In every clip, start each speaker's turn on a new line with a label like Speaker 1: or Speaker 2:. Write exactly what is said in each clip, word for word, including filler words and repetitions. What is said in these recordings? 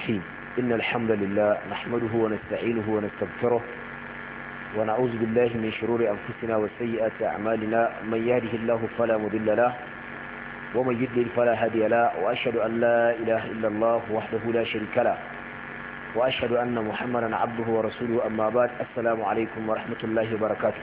Speaker 1: الرحيم إن الحمد لله نحمده ونستعينه ونستغفره ونعوذ بالله من شرور أنفسنا وسيئات أعمالنا من يهده الله فلا مضل له ومن يضلل فلا هادي له وأشهد أن لا إله إلا الله وحده لا شريك له وأشهد أن محمدا عبده ورسوله أما بعد السلام عليكم ورحمة الله وبركاته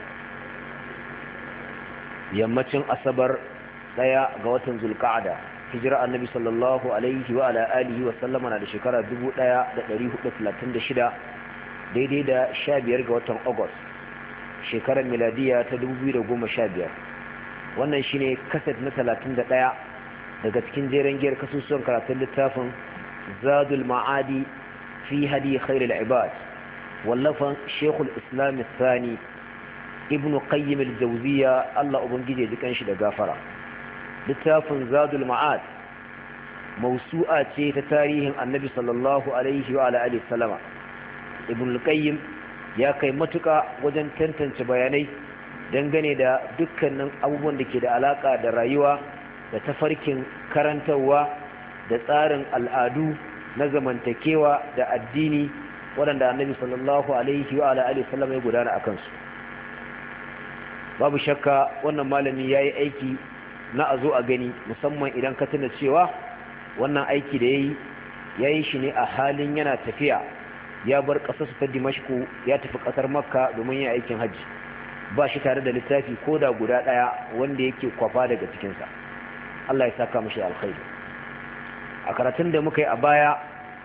Speaker 1: yammacin asabar daya ga watan zulqa'ada hijira annabi sallallahu alaihi wa ala alihi wa sallama na da shekara dubu ɗaya da ɗari hudu da talatin da shida daidai da sha biyar ga watan august shekarar miladiya ta dubu biyu da goma sha biyar. Wannan shine kaset na talatin da ɗaya daga cikin jeren giyar kasusuwan karatun littafin zadul ma'adi fi hadi khairul ibad wallafan shekul islam thani ibn qayyim al-jawziya Allah ubangije dukan shi da gafara. Littafin zadul ma'ad mawsu'a ce ta tarihin annabi sallallahu alaihi wa alihi sallama. Ibn al-qayyim ya kai matuka wajen tantance bayanai dangane da dukkanin abubuwan da ke da alaka da rayuwa da tafarkin karantarwa da tsarin al'adu na zamantakewa da addini waɗanda annabi sallallahu alaihi wa alihi sallama ya gudana akan su. Babu shakka wannan malami ya yi aiki na a zo a gani, musamman idan ka tuna cewa wannan aiki da ya yi ya yi shi ne a halin yana tafiya ya bar ƙasarsu ta dimashku ya tafi ƙasar makka domin yin aikin hajji, ba shi tare da littafi ko da guda ɗaya wanda yake kwafa daga cikinsa. Allah ya saka mashi alkhairi. A karatun da muka yi a baya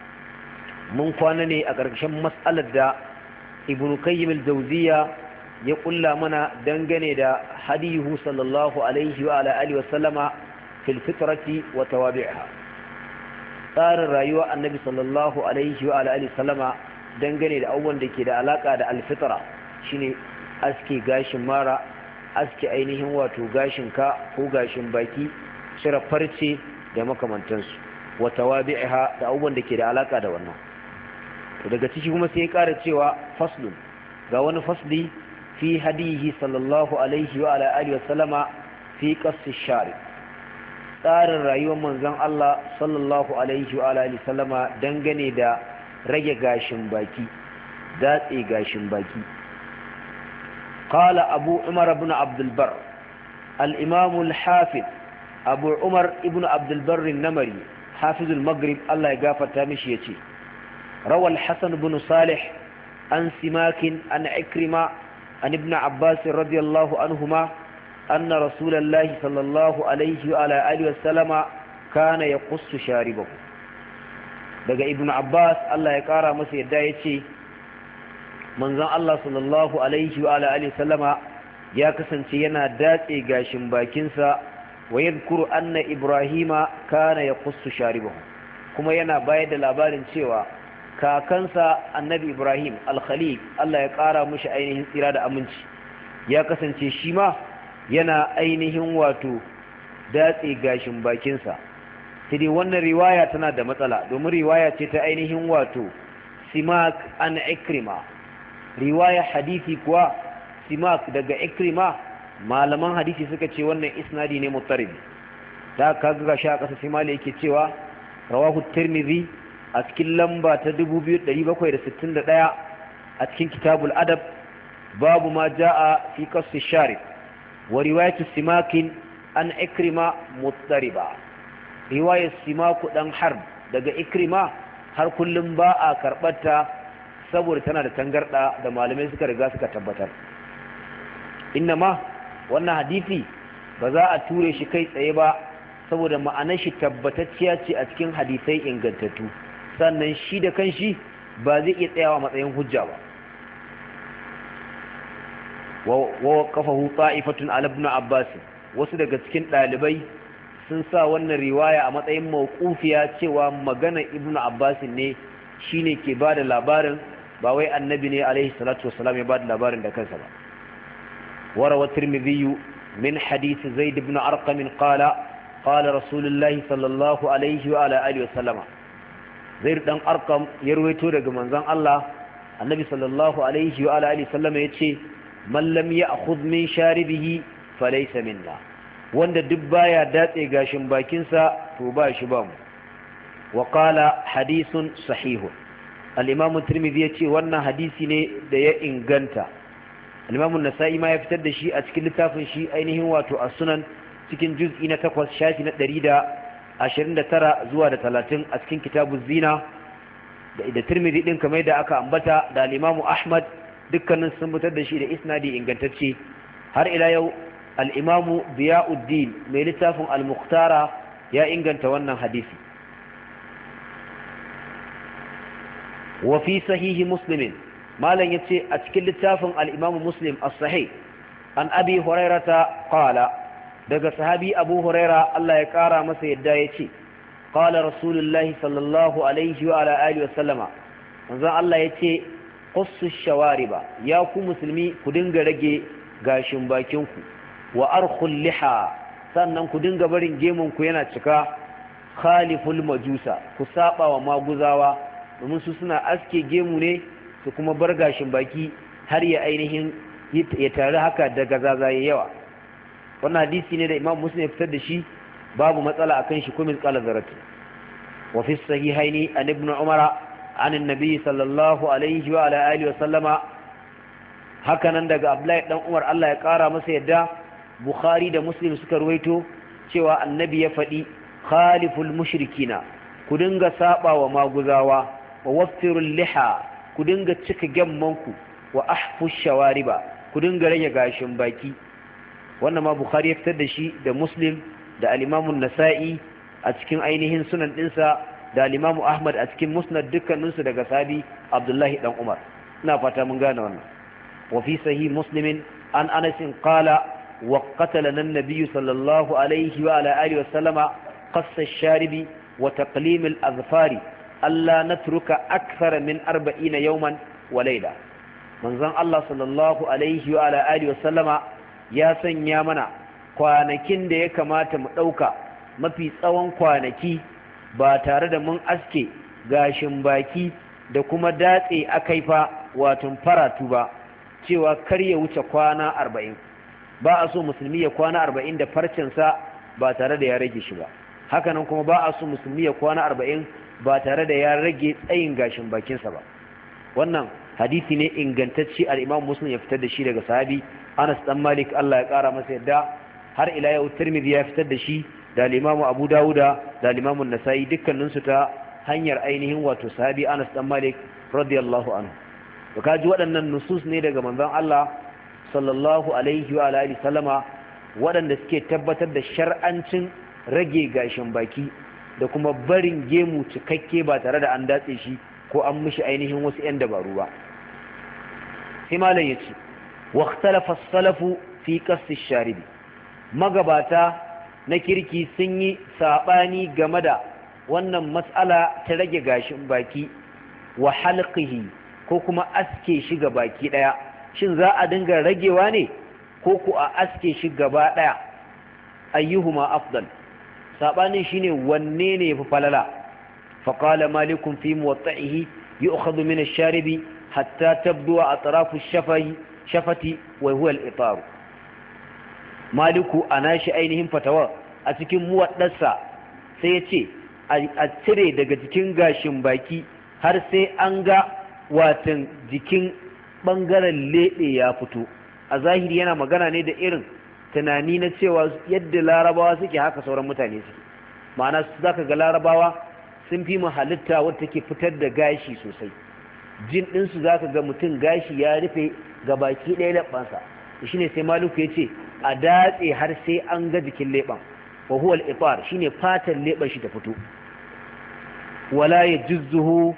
Speaker 1: mun kwana ne a ƙarƙashin mas'alar da ibnu qayyim al-jawziya ya kulla mana dangane da hadihu sallallahu alaihi wa ala alihi wa sallama fil fitrati wa tawabi'ha, tsarin rayuwa annabi sallallahu alaihi wa ala alihi sallama dangane da abubuwan da ke da alaka da alfitra, shine aske gashin mara, aske ainihin wato gashin ka ko gashin baki, cire farce da makamantansu, wa tawabi'ha da abubuwan da ke da alaka da wannan. Daga ciki kuma sai ya ƙara cewa faslun, ga wani fasli في هديه صلى الله عليه وعلى آله وسلم في قص الشارع. tsarin rayuwar manzon Allah sallallahu alaihi wa alihi sallama dangane da rage gashin baki, datse gashin baki. qala abu umar ibn abd albar al-imam al-hafiz abu umar ibn abd albar an-namari hafiz al-maghrib Allah ya gafarta mishi yace rawal hasan ibn salih an simakin an ikrima عن ابن عباس رضي الله عنهما أن رسول الله صلى الله عليه وعلى آله وسلم كان يقص شاربه. daga ibn Abbas Allah ya kara masa yadda yace manzon Allah sallallahu alaihi wa alihi sallama ya kasance yana datse gashin bakinsa wa yadhkuru anna ibrahima kana yaqussu sharibahu, kuma yana bayar da labarin cewa kakansa annabi ibrahim al-khalil Allah ya kara mushi ainihin tsira da aminci ya kasance shi ma yana ainihin wato datse gashin bakinsa. sai dai wannan riwaya tana da matsala domin riwaya ce ta ainihin wato simak an ikrima. riwaya hadisi kuwa simak daga ikrima, malaman hadisi suka ce wannan isnadi ne mutarib. ta kaga gashi a kasa simali yake cewa rawahu tirmidhi a cikin lamba ta dubu biyu da ɗari bakwai da sittin da ɗaya a cikin kitabul adab, babu ma ja'a fi qassi sharib wa riwayatu simakin an ikrima muttariba. riwayar simaku dan harb daga ikrima har kullum ba a karbata saboda tana da tangarda da malamai suka riga suka tabbatar. Innama wannan hadisi ba za a ture shi kai tsaye ba saboda ma'anar shi tabbatacciya ce a cikin hadisai ingantattu, sannan shi da kanshi ba zai iya tsayawa matsayin hujja ba. wa waqafahu ta'ifatun ala ibn Abbas, wasu daga cikin dalibai sun sa wannan riwaya a matsayin mawqufiya cewa magana ibn Abbas ne shine ke bada labarin, ba wai annabi ne alaihi salatu wassalam ya bada labarin da kansa ba. warawa tirmidhi min hadith zaid ibn arqam qala qala rasulullahi sallallahu alaihi wa ala alihi wasallama. zaid dan arqam ya ruwaito daga manzon Allah annabi sallallahu alaihi wa alihi sallama yace man lam ya'khudh min sharibihi falaysa minna, wanda duk baya datse gashin bakin sa to ba shi ba mu. wa qala hadithun sahihun. al-imam at-tirmidhi yace wannan hadisi ne da ya inganta. al-imam an-nasa'i ma ya fitar da shi a cikin littafin shi ainihin wato as-sunan cikin juz'i na takwas shafi na ɗari da ashirin da tara zuwa da talatin a cikin kitabuz zina da da tirmidhi din kamar da aka ambata da al-imam ahmad dukkanin sun fitar da shi da isnadi ingantacce. har ila yau al-imam Diyauddin mai littafin al-Mukhtara ya inganta wannan hadisi. wa fi sahihi muslim malan yace a cikin littafin al-imam muslim as-sahih an abi hurairata qala daga sahabi abu huraira Allah ya kara masa yadda yace qala rasulullahi sallallahu alaihi wa ala alihi wa sallama manzon Allah yace qussu shawariba ya ku musulmi ku dinga rage gashin bakinku wa arkhul liha sannan ku dinga barin gemun ku yana cika khaliful majusa ku saba wa maguzawa domin su suna aske gemu ne su kuma bar gashin baki har ya ainihin ya tare haka daga zazaye yawa. wannan hadisi ne da Imam Muslim ya fitar da shi babu matsala akan shi kuma qala zarati. wa fi sahihaini an ibn umara an annabi sallallahu alaihi wa ala alihi wa sallama hakanan daga Abdullahi dan Umar Allah ya kara masa yadda Bukhari da Muslim suka ruwaito cewa annabi ya faɗi khaliful mushrikina ku dinga saba wa maguzawa wa waffirul liha ku dinga cika gemmanku wa ahfush shawariba ku dinga rage gashin baki. wannan ma Bukhari ya fitar da shi da Muslim da al-Imam an-Nasa'i a cikin ainihin sunan dinsa da al-Imam Ahmad a cikin musnad dukkaninsu daga sahabi Abdullahi dan Umar. ina fata mun gane wannan. wa fi sahih Muslim an Anas qala wa qatalana an-nabiy sallallahu alaihi wa ala alihi wa sallama qassa ash-sharibi wa taqlim al-azfari alla natruka akthar min arba'ina yawman wa layla. manzon Allah sallallahu alaihi wa ala alihi wa sallama ya sanya mana kwanakin da ya kamata mu ɗauka mafi tsawon kwanaki ba tare da mun aske gashin baki da kuma datse akaifa wato faratu ba, cewa kar ya wuce kwana arba'in. ba a so musulmi ya kwana arba'in da farcensa ba tare da ya rage shi ba. hakanan kuma ba a so musulmi ya kwana arba'in ba tare da ya rage tsayin gashin bakinsa ba. wannan hadisi ne ingantacce al-Imam Muslim ya fitar da shi daga sahabi Anas dan Malik Allah ya kara masa yadda. har ila yau Tirmidhi ya fitar da shi da al-Imam Abu Dawuda da al-Imam An-Nasa'i dukkanin su ta hanyar ainihin wato sahabi Anas dan Malik radiyallahu anhu. to kaji waɗannan nusus ne daga manzon Allah sallallahu alaihi wa alihi sallama waɗanda suke tabbatar da shar'ancin rage gashin baki da kuma barin gemu cikakke ba tare da an datse shi ko an mishi ainihin wasu 'yan dabaru ba. sai malam ya ce واختلف السلف في قص الشارب magabata na kirki sun yi sabani game da wannan mas'ala ta rage gashin baki wa halqihi ko kuma aske shi ga baki daya. shin za a dinga ragewa ne ko ku a aske shi gaba daya? ayyuhuma afdal, sabanin shine wanne ne yafi falala. fa qala malikun fi muwatta'ihi yu'khadhu min ash-sharibi hatta tabdu atrafu ash-shafahi shafati wa huwa al-itar. maliku anashi ainihin fatawa a cikin muwaddarsa sai ya ce a cire daga jikin gashin baki har sai an ga watan jikin bangaren lebe ya fito. a zahiri yana magana ne da irin tunani na cewa yadda larabawa suke haka sauran mutane suke. ma'ana su zaka ga larabawa sun fi mu halitta wadda take fitar da gashi sosai. jin ɗinsu za ka ga mutum gashi ya rufe ga baki ɗaya leɓansa. shi ne sai maluku ya ce a datse har sai an ga jikin leɓan. wa huwa al-ifar shine fatan leɓan shi ta fito. wala yajuzzuhu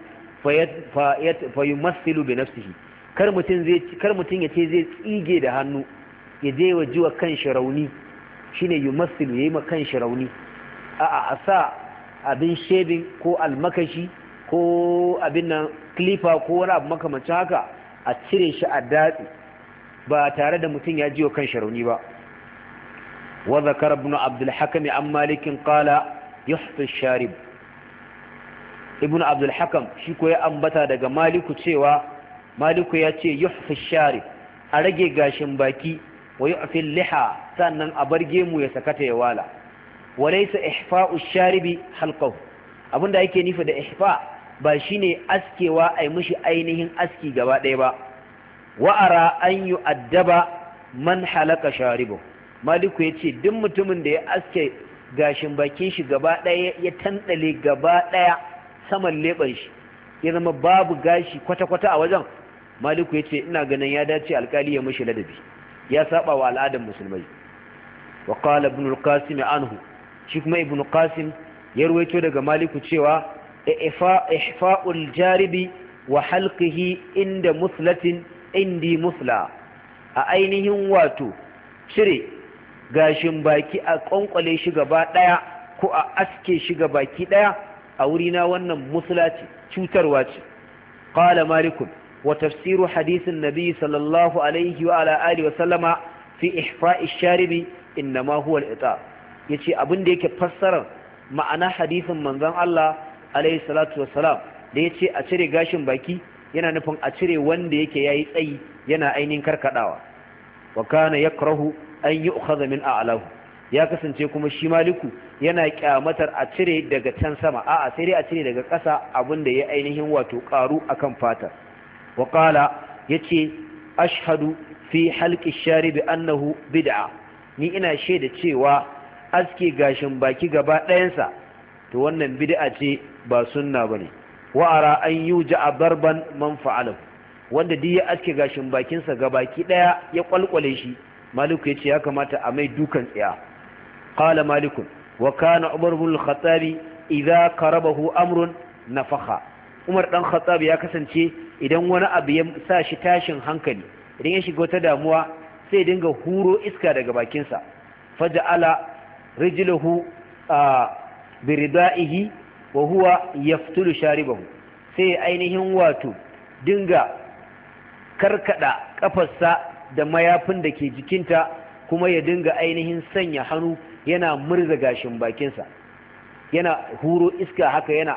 Speaker 1: fa yumassilu bi nafsihi, kar mutum zai kar mutum ya ce zai tsige da hannu ya je wa jiwa kan shi rauni. shine yumassilu yayi ma kan shi rauni. a'a a sa abin shebin ko almakashi ko abin nan klifa ko wani abu makamancin haka a cire shi a datsi ba tare da mutum ya jiyo kan sharauni ba. wa zakara ibn abdul hakim an malikin qala yuhfi sharib. ibn abdul hakam shi ko ya ambata daga maliku cewa maliku ya ce yuhfi sharib, a rage gashin baki, wa yu'fi liha, sannan a bar gemu ya sakata ya wala. walaysa ihfa'u sharibi halqahu, abinda yake nufi da ihfa ba shine askewa ai mishi ainihin aski gaba ɗaya ba wa ara an yu'addaba man halaka sharibu maliku yace duk mutumin da ya aske gashin bakin shi gaba ɗaya ya tandale gaba ɗaya saman leban shi ya zama babu gashi kwata-kwata a wajen maliku yace ina ganin ya dace alkali ya mishi ladabi ya saba wa al'adar musulmai wa qala ibn al-qasim anhu shi kuma ibn qasim ya ruwaito daga maliku cewa ihfa'ul jaribi wa halqihi inda muslatin indi musla a ainihin wato cire gashin baki a ƙwanƙwale shi gaba ɗaya ko a aske shi ga baki ɗaya a wurina wannan musula ce cutarwa ce qala malikun wa tafsiru hadisin nabi sallallahu alaihi wa ala alihi wa sallama fi ihfa'i sharibi innama huwa al-ita yace abin da yake fassarar ma'ana hadisin manzon Allah alaihi salatu wassalam da yace a cire gashin baki yana nufin a cire wanda yake yayi tsayi yana ainihin karkadawa wa kana yakrahu an yu'khadha min a'lahu ya kasance kuma shi maliku yana kyamatar a cire daga can sama a'a sai dai a cire daga ƙasa abinda ya ainihin wato karu akan fata wa qala yace ashhadu fi halqi sharibi annahu bid'a ni ina shaida cewa aske gashin baki gaba ɗayansa to wannan bid'a ce ba sunna bane wa ara an yuja darban man fa'alahu wanda duk ya aske gashin bakinsa ga baki daya ya kwalkwale shi maliku yace ya kamata a mai dukan tsiya qala malikun wa kana umar ibn al-khattab idza qarabahu amrun nafakha umar dan khattab ya kasance idan wani abu ya sa shi tashin hankali idan ya shiga wata damuwa sai dinga huro iska daga bakinsa faja'ala rijluhu biridaihi wa huwa yaftulu sharibahu sai ainihin wato dinga karkada kafarsa da mayafin da ke jikinta kuma ya dinga ainihin sanya hannu yana murza gashin bakinsa yana huro iska haka yana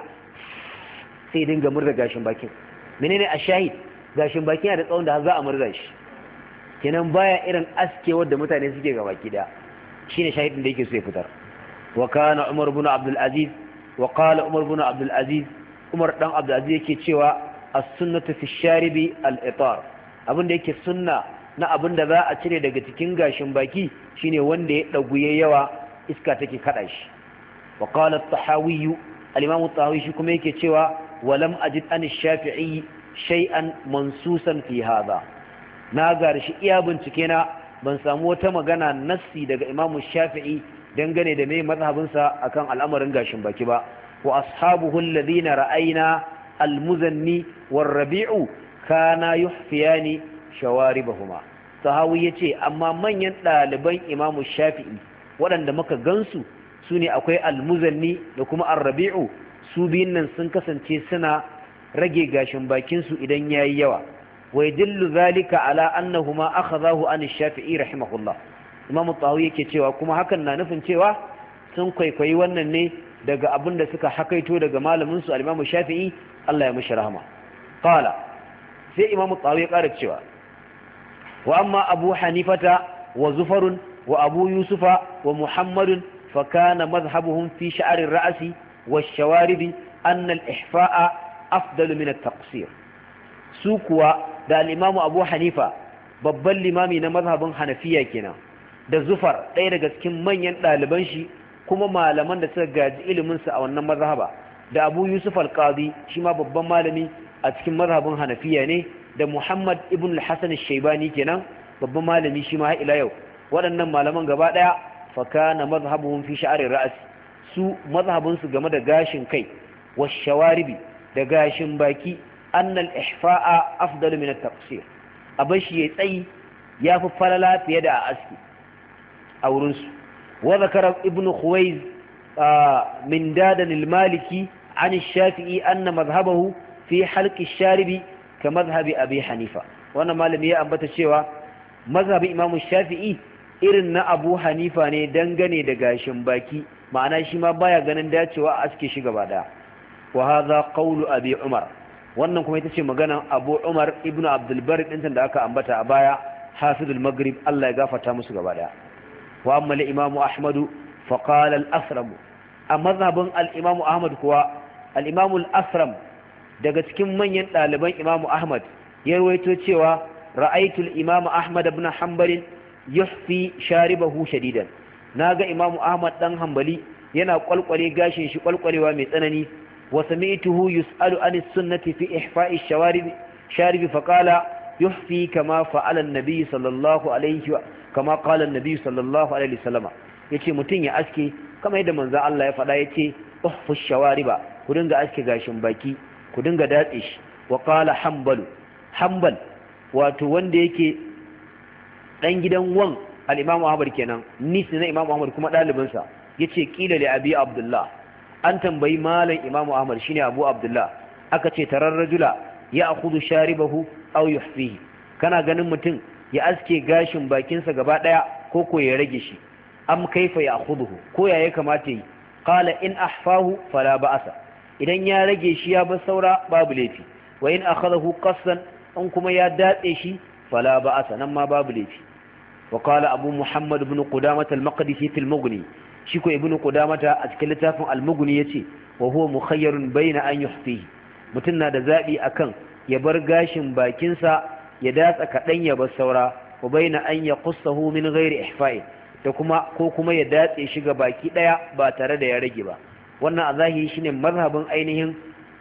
Speaker 1: sai dinga murza gashin bakin menene a shahid gashin bakin yana da tsawon da za a murza shi kenan baya irin askewar da mutane suke ga baki da shine shahidin da yake so ya fitar wa kana umar ibn abdul aziz wa qala umar ibn abdul aziz umar dan abdul aziz yake cewa as-sunnatu fi sharibi al-itar abinda yake sunna na abinda za a cire daga cikin gashin baki shine wanda ya dagu yawa iska take kada shi wa qala at-tahawi al-imam at-tahawi shi kuma yake cewa walam ajid an ash-shafi'i shay'an mansusan fi hadha na garshi iya bincike na ban samu wata magana nassi daga imam shafi'i dangane da mai mazhabinsa akan al'amarin gashin baki ba wa ashabuhu alladhina ra'ayna al-muzanni war-rabi'u kana yuhfiyani shawaribahuma sahawi yace amma manyan daliban imamu shafi'i waɗanda muka gansu sune akwai al-muzanni da kuma ar-rabi'u su biyun nan sun kasance suna rage gashin bakin su idan yayi yawa wa yadullu zalika ala annahuma akhadahu an ash-shafi'i rahimahullah imamu tahawi yake cewa kuma hakan na nufin cewa sun kwaikwayi wannan ne daga abin da suka hakaito daga malamin su al-imamu shafi'i Allah ya mishi rahama qala sai imamu tahawi ya ƙara cewa wa amma abu hanifata wa zufarun wa abu yusufa wa muhammadun fa kana madhhabuhum fi sha'r ar-ra's wash-shawarib anna al-ihfa'a afdalu min at-taqsir su kuwa da al-imamu abu hanifa babban limami na mazhabin hanafiya kenan da zufar ɗaya daga cikin manyan ɗaliban shi kuma malaman da suka gaji iliminsa a wannan mazhaba da abu yusuf al-qadi shi ma babban malami a cikin mazhabin hanafiya ne da muhammad ibn al-hasan al-shaybani kenan babban malami shi ma ila yau waɗannan malaman gaba ɗaya fa kana mazhabuhum fi sha'ri ra's su mazhabin su game da gashin kai wa shawaribi da gashin baki anna al-ihfa'a afdalu min at-taqsir abashi yayi tsayi yafi falala fiye da a aski a wurin su wa zakara ibn khuwayz min dadan al-maliki an ash-shafi'i anna madhhabahu fi halqi ash-sharibi ka madhhabi abi hanifa wannan malami ya ambata cewa mazhabi imamu shafi'i irin na abu hanifa ne dangane da gashin baki ma'ana shi ma baya ganin dacewa a aske shi gaba daya wa hadha qawlu abi umar wannan kuma ita ce maganan abu umar ibnu abdul bar din da aka ambata a baya hafizul maghrib Allah ya gafarta musu gaba daya wa amma al imamu ahmad fa qala al asram a mazhabin al imamu ahmad kuwa al-Imam al-Asram daga cikin manyan ɗaliban Imam Ahmad ya rawaito cewa ra'aytu al-Imam Ahmad ibn Hanbal yuhfi sharibahu shadidan naga Imam Ahmad dan Hanbali yana kwalkwale gashin shi kwalkwalewa mai tsanani wa sami'tuhu yus'alu an as-sunnati fi ihfa'i ash-shawarib sharib fa qala yuhfi kama fa'ala an-nabi sallallahu alayhi wa kama qala an-nabi sallallahu alayhi wasallam yace mutun ya aske kamar yadda manzo Allah ya faɗa yace uhfu ash-shawariba ku dinga aske gashin baki ku dinga datse shi wa qala hanbal hanbal wato wanda yake dan gidan wan al-Imam Ahmad kenan nisi na Imam Ahmad kuma dalibinsa yace kila li Abi Abdullah an tambayi malam Imam Ahmad shine Abu Abdullah aka ce tarar rajula ya akhudhu sharibahu aw yuhfihi kana ganin mutum ya aske gashin bakinsa gaba daya ko ko ya rage shi am kaifa ya akhudhu ko ya kamata yi qala in ahfahu fala ba'asa idan ya rage shi ya bar saura babu laifi wa in akhadahu qassan in kuma ya datse shi fala ba'asa nan ma babu laifi wa qala abu muhammad ibn qudamah al-maqdisi fi al-mughni shi ko ibn qudamah a cikin littafin al-mughni yace wa huwa mukhayyarun bayna an yuhfihi mutun na da zabi akan ya bar gashin bakinsa ya datsa kadan ya bar saura wa bayna an yaqussahu min ghairi ihfa'i da kuma ko kuma ya datse shi ga baki daya ba tare da ya rage ba wannan a zahiri shine mazhabin ainihin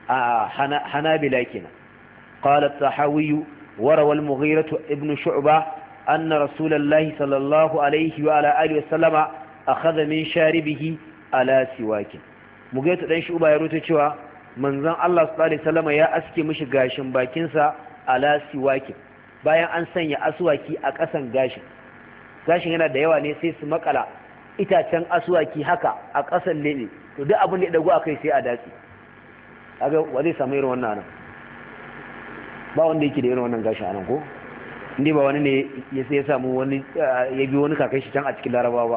Speaker 1: hanabila kenan qala at-tahawi wa rawa al-mughirah ibn shu'bah anna rasulullahi sallallahu alayhi wa ala alihi wa sallama akhadha min sharibihi ala siwakin mughirah dan shu'bah ya rubuta cewa manzon Allah sallallahu alaihi wasallama ya aske mishi gashin bakin sa ala siwakin bayan an sanya aswaki a kasan gashin gashin yana da yawa ne sai su makala itacen aswaki haka a kasan lebe to duk abin da ya dago akai sai a datsi kaga wa zai samu irin wannan nan ba wanda yake da irin wannan gashi anan ko indai ba wani ne ya sai ya samu wani ya bi wani kakai shi can a cikin Larabawa ba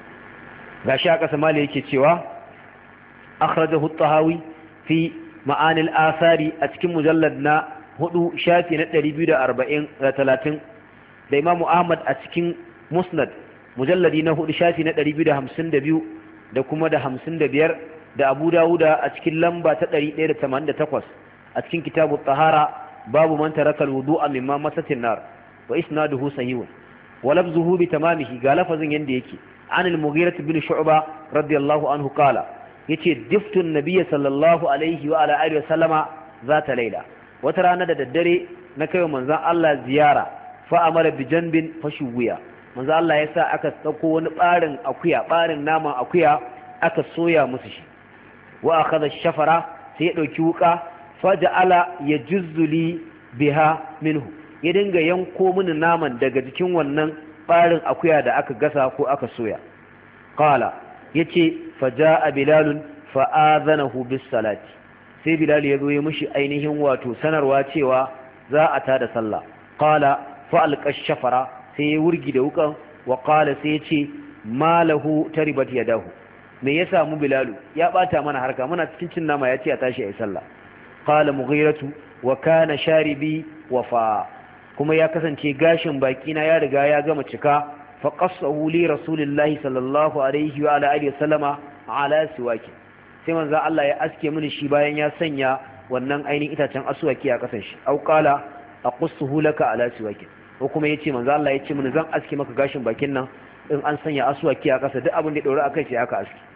Speaker 1: gashi a kasa mali yake cewa akhrajahu at-tahawi fi ma'ani al-athari a cikin mujallad na hudu shafi na ɗari biyu da arba'in da talatin da Imam Ahmad a cikin musnad mujalladi na hudu shafi na ɗari biyu da hamsin da biyu da kuma da hamsin da biyar da Abu Dawuda a cikin lamba ta ɗari ɗaya da tamanin da takwas a cikin kitabu tahara babu man taraka alwudu'a mimma masatin nar wa isnaduhu sahihun wa lafzuhu bi tamamihi ga lafazin yanda yake an al-mughirah bin shu'ba radiyallahu anhu qala yace diftu an-nabiy sallallahu alaihi wa ala alihi wa sallama zata laila wata rana da daddare na kai manzon Allah ziyara fa amara bi janbin fashuwiya manzon Allah yasa aka dauko wani barin akuya barin naman akuya aka soya musu shi wa akhadha ash-shafara sai ya dauki wuka faja'ala yajuzzuli biha minhu ya dinga yanko mini naman daga jikin wannan barin akuya da aka gasa ko aka soya qala yace faja'a bilal fa'adhanahu bis salati sai bilal ya zo ya mishi ainihin wato sanarwa cewa za a tada sallah qala fa alqa ash-shafara sai ya wurgi da wukan wa qala sai ya ce malahu taribat yadahu me ya samu bilalu ya bata mana harka muna cikin cin nama ya ce a tashi ayi sallah qala mughiratu wa kana sharibi wafa kuma ya kasance gashin baki na ya riga ya gama cika fa qassahu li rasulillahi sallallahu alaihi wa ala alihi wasallama ala siwaki sai manzo Allah ya aske mini shi bayan ya sanya wannan ainihin itacen aswaki a kasan shi au qala aqussuhu laka ala siwaki ko kuma yace manzo Allah ya ce mini zan aske maka gashin bakin nan in an sanya aswaki a kasa duk abin da ya dore akai sai aka aske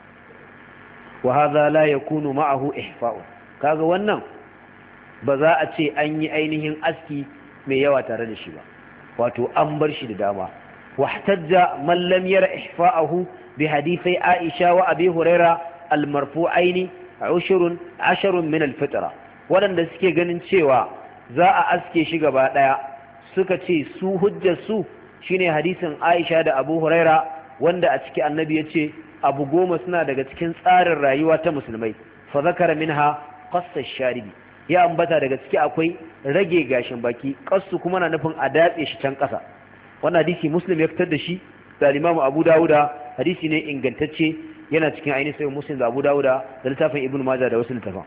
Speaker 1: wa hadha la yakunu ma'ahu ihfa'u kaga wannan ba za a ce an yi ainihin aski mai yawa tare da shi ba wato an bar shi da dama wahtajja man lam yara ihfa'ahu bi hadithai Aisha wa Abi Huraira al-marfu'aini ashrun ashrun min al-fitra wadanda suke ganin cewa za a aske shi gaba daya suka ce su hujjar su shine hadisin Aisha da Abu Huraira wanda a ciki annabi yace abu goma suna daga cikin tsarin rayuwa ta musulmai fa zakara minha qassa sharibi ya ambata daga ciki akwai rage gashin baki qassu kuma na nufin a datse shi can kasa wannan hadisi muslim ya fitar da shi da Imam Abu Dawuda hadisi ne ingantacce yana cikin ainihin sahih muslim da Abu Dawuda da littafin Ibn Majah da wasu littafan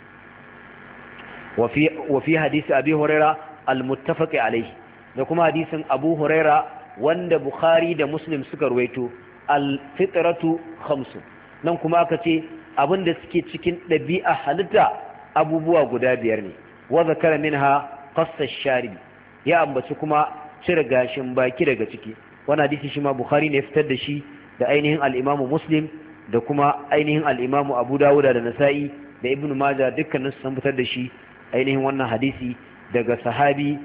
Speaker 1: wa fi wa fi hadisi Abi Huraira al-muttafaq alayhi da kuma hadisin Abu Huraira wanda Bukhari da Muslim suka ruwaito al-fitratu khamsu nan kuma aka ce abin da suke cikin ɗabi'a halitta abubuwa guda biyar ne wa zakara minha qassa sharibi ya ambaci kuma cire gashin baki daga ciki wannan hadisi shi ma bukhari ne ya fitar da shi da ainihin al-imam muslim da kuma ainihin al-imam abu dawud da nasa'i da ibn majah dukkanin su sun fitar da shi ainihin wannan hadisi daga sahabi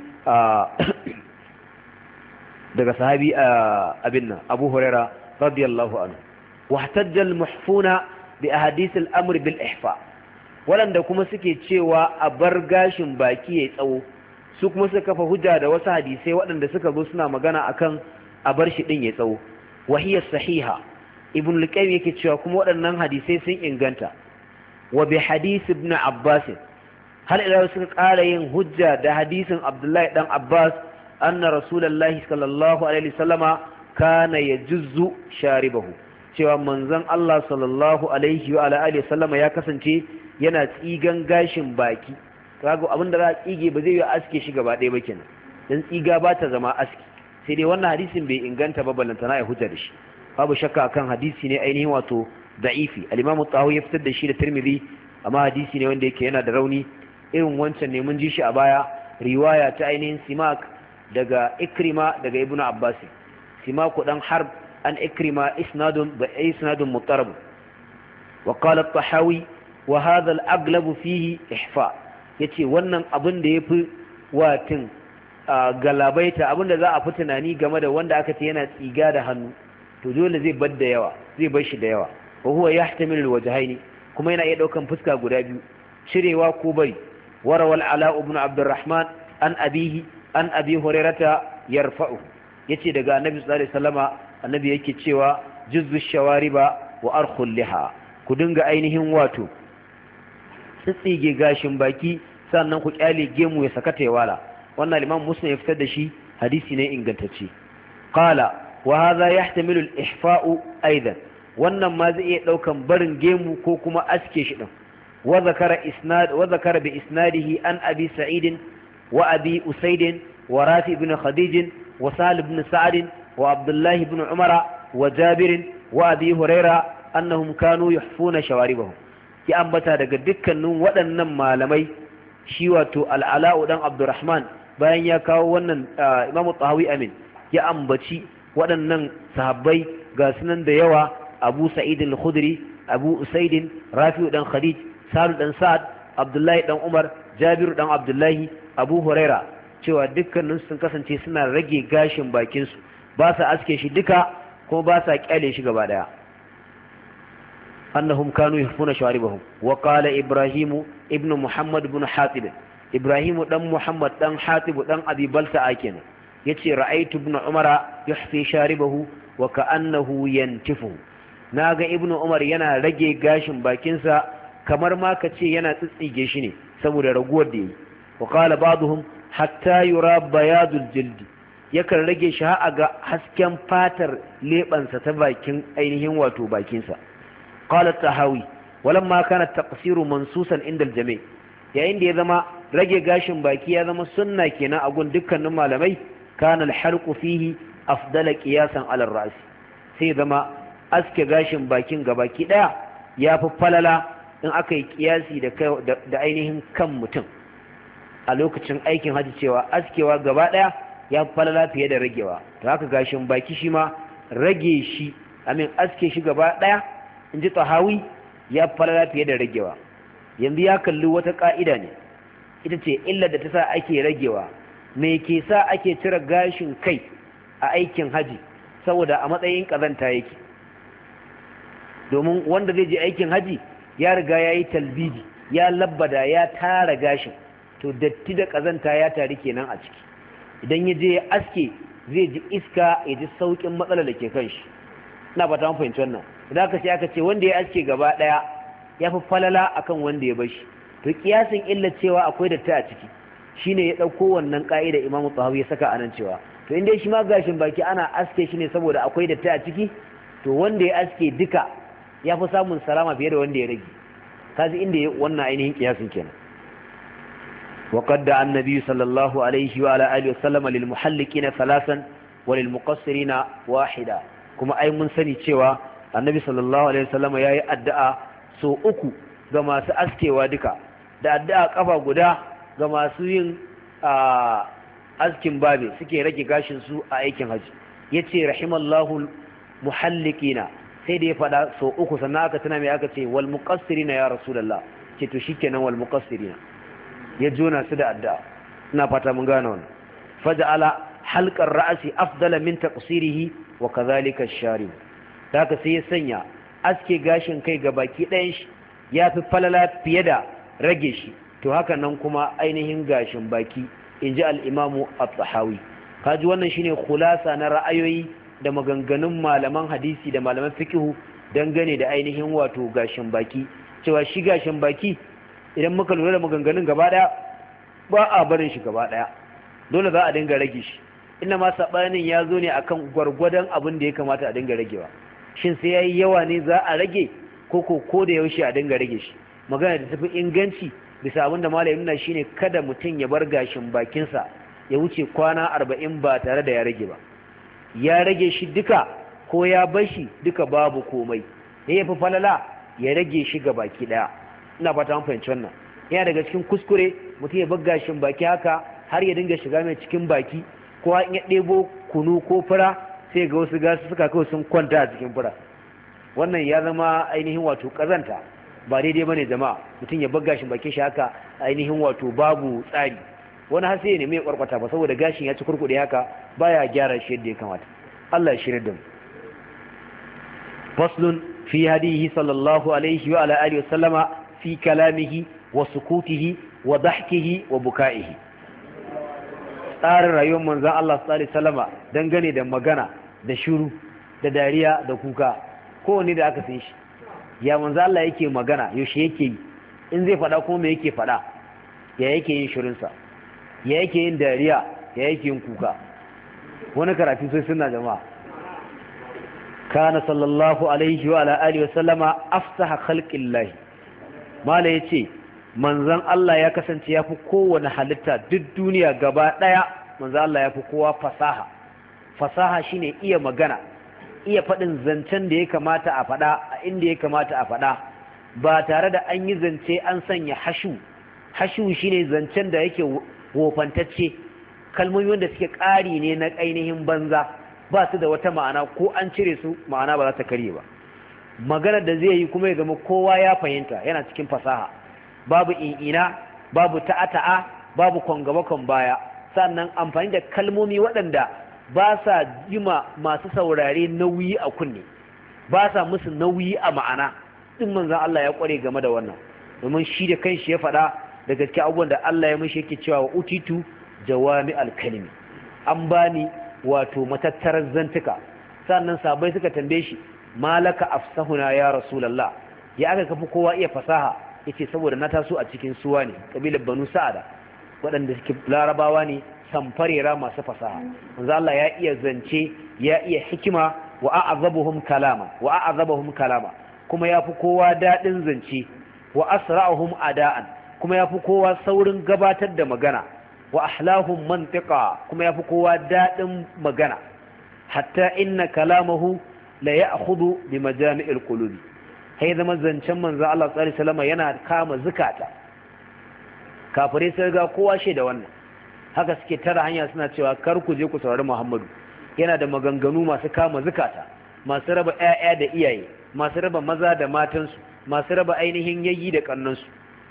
Speaker 1: daga sahabi abinna abu huraira radiyallahu anhu wahtajja al-muhfuna bi ahadith al-amr bil ihfa walanda kuma suke cewa a bar gashin baki yayi tsawo su kuma suka kafa hujja da wasu hadisai waɗanda suka zo suna magana akan a bar shi din yayi tsawo wahiyar sahiha ibn al-qayyim yake cewa kuma waɗannan hadisai sun inganta wa bi hadith ibn abbas hal ila suka ƙara yin hujja da hadisin abdullahi dan abbas anna rasulullahi sallallahu alaihi wasallama kana yajuzzu sharibahu cewa manzon Allah sallallahu alaihi wa alihi wasallama ya kasance yana tsigan gashin baki kaga abinda za a tsige ba zai yi aske shi gaba ɗaya ba kenan dan tsiga ba ta zama aski sai dai wannan hadisin bai inganta ba ballantana ya hujja da shi babu shakka akan hadisi ne ainihin wato da'ifi al-Imam Tahawi ya fitar da shi da Tirmidhi amma hadisi ne wanda yake yana da rauni irin wancan ne mun ji shi a baya riwaya ta ainihin Simak daga Ikrima daga Ibn Abbas Simaku dan Harb an Ikrima isnadun da isnadun mutarab wa qala at-Tahawi wa hadha al-aglab fihi ihfa yace wannan abin da yafi watin galabaita abinda za a fi tunani game da wanda aka ce yana tsiga da hannu to dole zai bar da yawa zai bar shi da yawa wa huwa yahtamilu alwajhaini kuma yana iya daukan fuska guda biyu cirewa ko bari warawal ala ibn abdurrahman an abihi an abi hurairata yarfa'u yace daga annabi sallallahu alaihi wasallama annabi yake cewa juzzu shawariba wa arkhul liha ku dinga ainihin wato tsitsige gashin baki sannan ku kyale gemu ya sakata ya wala wannan imam muslim ya fitar da shi hadisi ne ingantacce qala wa hadha yahtamilu al-ihfa'u aidan wannan ma zai iya daukan barin gemu ko kuma aske shi din wa zakara isnad wa zakara bi isnadihi an abi sa'id wa abi usayd wa rafi ibn khadij wa salih ibn sa'd wa abdullah ibn umara wa jabir wa abi huraira annahum kanu yuhfuna shawaribahum ki ambata daga dukkanin waɗannan malamai shi wato al-ala'u dan abdurrahman bayan ya kawo wannan imamu tahawi amin ya ambaci waɗannan sahabbai ga sunan da yawa abu sa'id al-khudri abu usaid rafi'u dan khadij salu dan sa'ad abdullahi dan umar jabiru dan abdullahi abu huraira cewa dukkanin sun kasance suna rage gashin bakin su ba sa aske shi duka kuma ba sa kyale shi gaba daya annahum kanu yahfuna shawaribahum wa qala ibrahimu ibnu muhammad ibn hatib ibrahimu dan muhammad dan hatib dan abi balta kenan yace ra'aytu ibn umara yuhfi sharibahu wa ka'annahu yantifu naga ibnu umar yana rage gashin bakinsa kamar ma kace yana tsitsige shi ne saboda raguwar da yi wa qala ba'dhum hatta yura bayadul jildi yakan rage shi har ga hasken fatar lebansa ta bakin ainihin wato bakinsa qala tahawi walamma kana taqsiru mansusan inda aljami' yayin da ya zama rage gashin baki ya zama sunna kenan a gun dukkanin malamai kana alhalqu fihi afdala qiyasan ala ar-ra's sai zama aske gashin bakin gabaki daya yafi falala in aka yi kiyasi da da ainihin kan mutum a lokacin aikin haji cewa askewa gaba daya ya falala fiye da ragewa to haka gashin baki shi ma rage shi amin aske shi gaba daya inji tahawi ya falala fiye da ragewa yanzu ya kalli wata ka'ida ne ita ce illar da ta sa ake ragewa me ke sa ake cire gashin kai a aikin haji saboda a matsayin kazanta yake domin wanda zai je aikin haji ya riga ya yi talbidi ya labbada ya tara gashin to datti da kazanta ya tari kenan a ciki idan ya je ya aske zai ji iska ya ji saukin matsalar da ke kan shi ina ba ta fahimci wannan idan aka ce aka ce wanda ya aske gaba daya ya fi falala akan wanda ya bashi to kiyasin illa cewa akwai datti a ciki shine ya dauko wannan ka'ida Imam Tahawi ya saka anan cewa to inda shi ma gashin baki ana aske shi ne saboda akwai datti a ciki to wanda ya aske duka ya fi samun salama fiye da wanda ya rage kaji inda wannan ainihin kiyasin kenan وقد دعا النبي صلى الله عليه وعلى آله وسلم للمحلقين ثلاثا وللمقصرين واحدا كما أي من سني cewa النبي صلى الله عليه وسلم yayi addu'a so uku ga masu askewa duka da addu'a kafa guda ga masu yin askin babe suke rage gashin su a aikin haji yace rahimallahu muhallikina sai da ya fada so uku sannan aka tuna mai aka ce wal muqassirina ya rasulullah ce to shikenan wal muqassirina ya jona su da addu'a ina fata mun gane wannan faja'ala halqar ra'si afdala min taqsirihi wa kadhalika ash-sharib haka sai ya sanya aske gashin kai ga baki ɗayan shi yafi falala fiye da rage shi to haka nan kuma ainihin gashin baki inji al-imamu at-tahawi kaji wannan shine khulasa na ra'ayoyi da maganganun malaman hadisi da malaman fiqhu dangane da ainihin wato gashin baki cewa shi gashin baki idan muka lura da maganganun gaba daya ba a barin shi gaba daya dole za a dinga rage shi inna ma sabanin ya zo ne akan gwargwadon abin da ya kamata a dinga ragewa shin sai yayi yawa ne za a rage ko ko ko da yaushe a dinga rage shi magana da tafi inganci bisa abin da malamin nuna shine kada mutum ya bar gashin bakinsa ya wuce kwana arba'in ba tare da ya rage ba ya rage shi duka ko ya bar shi duka babu komai ya yafi falala ya rage shi ga baki daya ina fata mun fahimci wannan yana daga cikin kuskure mutum ya bar gashin baki haka har ya dinga shiga mai cikin baki ko in ya ɗebo kunu ko fura sai ga wasu gasu suka kawai sun kwanta a cikin fura wannan ya zama ainihin wato kazanta ba daidai bane jama'a mutum ya bar gashin bakin shi haka ainihin wato babu tsari wani har sai ya nemi ya kwarkwata ba saboda gashin ya ci kurkuɗe haka baya gyara shi yadda ya kamata Allah ya shirya da mu faslun fi hadihi sallallahu alaihi wa ala alihi wa sallama fi kalamihi wa sukutihi wa dahkihi wa buka'ihi tsarin rayuwar manzon Allah sallallahu alaihi wasallama dangane da magana da shiru da dariya da kuka kowanne da aka san shi ya manzon Allah yake magana yaushe yake yi in zai faɗa kuma me yake faɗa ya yake yin shirinsa ya yake yin dariya ya yake yin kuka wani karatu sai suna jama'a kana sallallahu alaihi wa ala alihi wasallama afsaha khalqillahi mala yace manzon Allah ya kasance yafi kowane halitta duk duniya gaba daya manzon Allah yafi kowa fasaha fasaha shine iya magana iya fadin zancen da ya kamata a fada a inda ya kamata a fada ba tare da an yi zance an sanya hashu hashu shine zancen da yake wofantacce kalmomi wanda suke ƙari ne na ainihin banza ba su da wata ma'ana ko an cire su ma'ana ba za ta karye ba maganar da zai yi kuma ya zama kowa ya fahimta yana cikin fasaha babu i'ina babu ta'ata'a babu kwangabakon baya sannan amfani da kalmomi waɗanda ba sa jima masu saurare nauyi a kunne ba sa musu nauyi a ma'ana din manzon Allah ya kware game da wannan domin shi da kanshi ya faɗa da gaske abubuwan da Allah ya mishi yake cewa wa utitu jawami alkalimi an bani wato matattarar zantuka sannan sabai suka tambaye shi malaka afsahuna ya rasulullah ya aka kafi kowa iya fasaha yace saboda na taso a cikin suwa ne kabilar banu sa'ada waɗanda suke larabawa ne samfarera masu fasaha manzo Allah ya iya zance ya iya hikima wa a'azabuhum kalama wa a'azabuhum kalama kuma yafi kowa dadin zance wa asra'uhum ada'an kuma yafi kowa saurin gabatar da magana wa ahlahum mantiqa kuma yafi kowa dadin magana hatta inna kalamahu la ya'khudhu bi majami'il qulubi hay zama zancen manzo Allah sallallahu alaihi wasallam yana kama zakata kafirai sai ga kowa shi da wannan haka suke tara hanya suna cewa kar ku je ku saurari Muhammadu yana da maganganu masu kama zakata masu raba ƴaƴa da iyaye masu raba maza da matansu masu raba ainihin yayyi da kannansu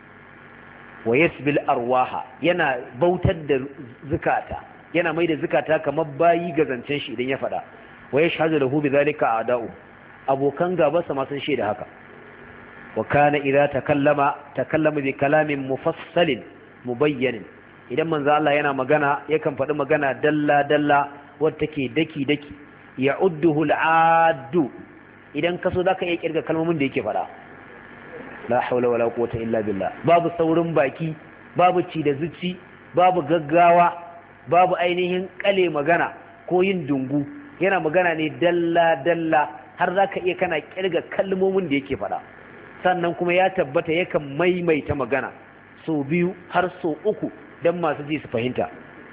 Speaker 1: wa yasbil arwaha yana bautar da zakata yana mai da zakata kamar bayi ga zancen shi idan ya faɗa wa yashhadu lahu bidhalika a'da'u abokan gaba sa ma sun shaida haka wa kana idza takallama takallama bi kalamin mufassalin mubayyanin idan manzo Allah yana magana yakan faɗi magana dalla dalla wadda take daki daki ya'udduhu al'addu idan kaso zaka iya kirga kalmomin da yake faɗa la hawla wala quwwata illa billah babu saurin baki babu ci da zuci babu gaggawa babu ainihin kale magana ko yin dungu yana magana ne dalla dalla har zaka iya kana kirga kalmomin da yake faɗa sannan kuma ya tabbata yakan maimaita magana so biyu har so uku dan masu ji su fahimta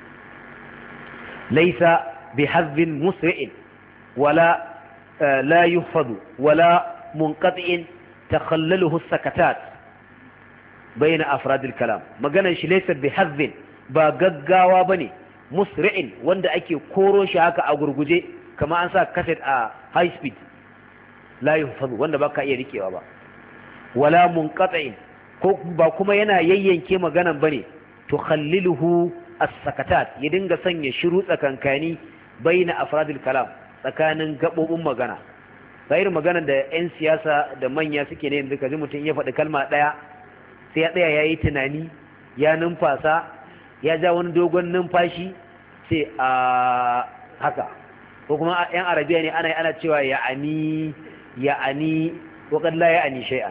Speaker 1: laisa bihazbin musri'in wala la yuhfadu wala munqati'in takhallaluhu sakatat bayna afradil kalam maganan shi laysa bihazzin ba gaggawa bane musri'in wanda ake koro shi haka a gurguje kamar an sa cassette a high speed la yuhfazu wanda baka iya rikewa ba wala munqati'in ko ba kuma yana yayyanke maganan bane tukhalliluhu as-sakatat ya dinga sanya shiru tsakankani baina afradil kalam tsakanin gabobin magana ba irin magana da yan siyasa da manya suke ne yanzu kaji mutum ya faɗi kalma ɗaya sai ya tsaya yayi tunani ya numfasa ya ja wani dogon numfashi sai a haka ko kuma yan arabiya ne ana ana cewa ya'ani ya'ani wa qad la ya'ani shay'an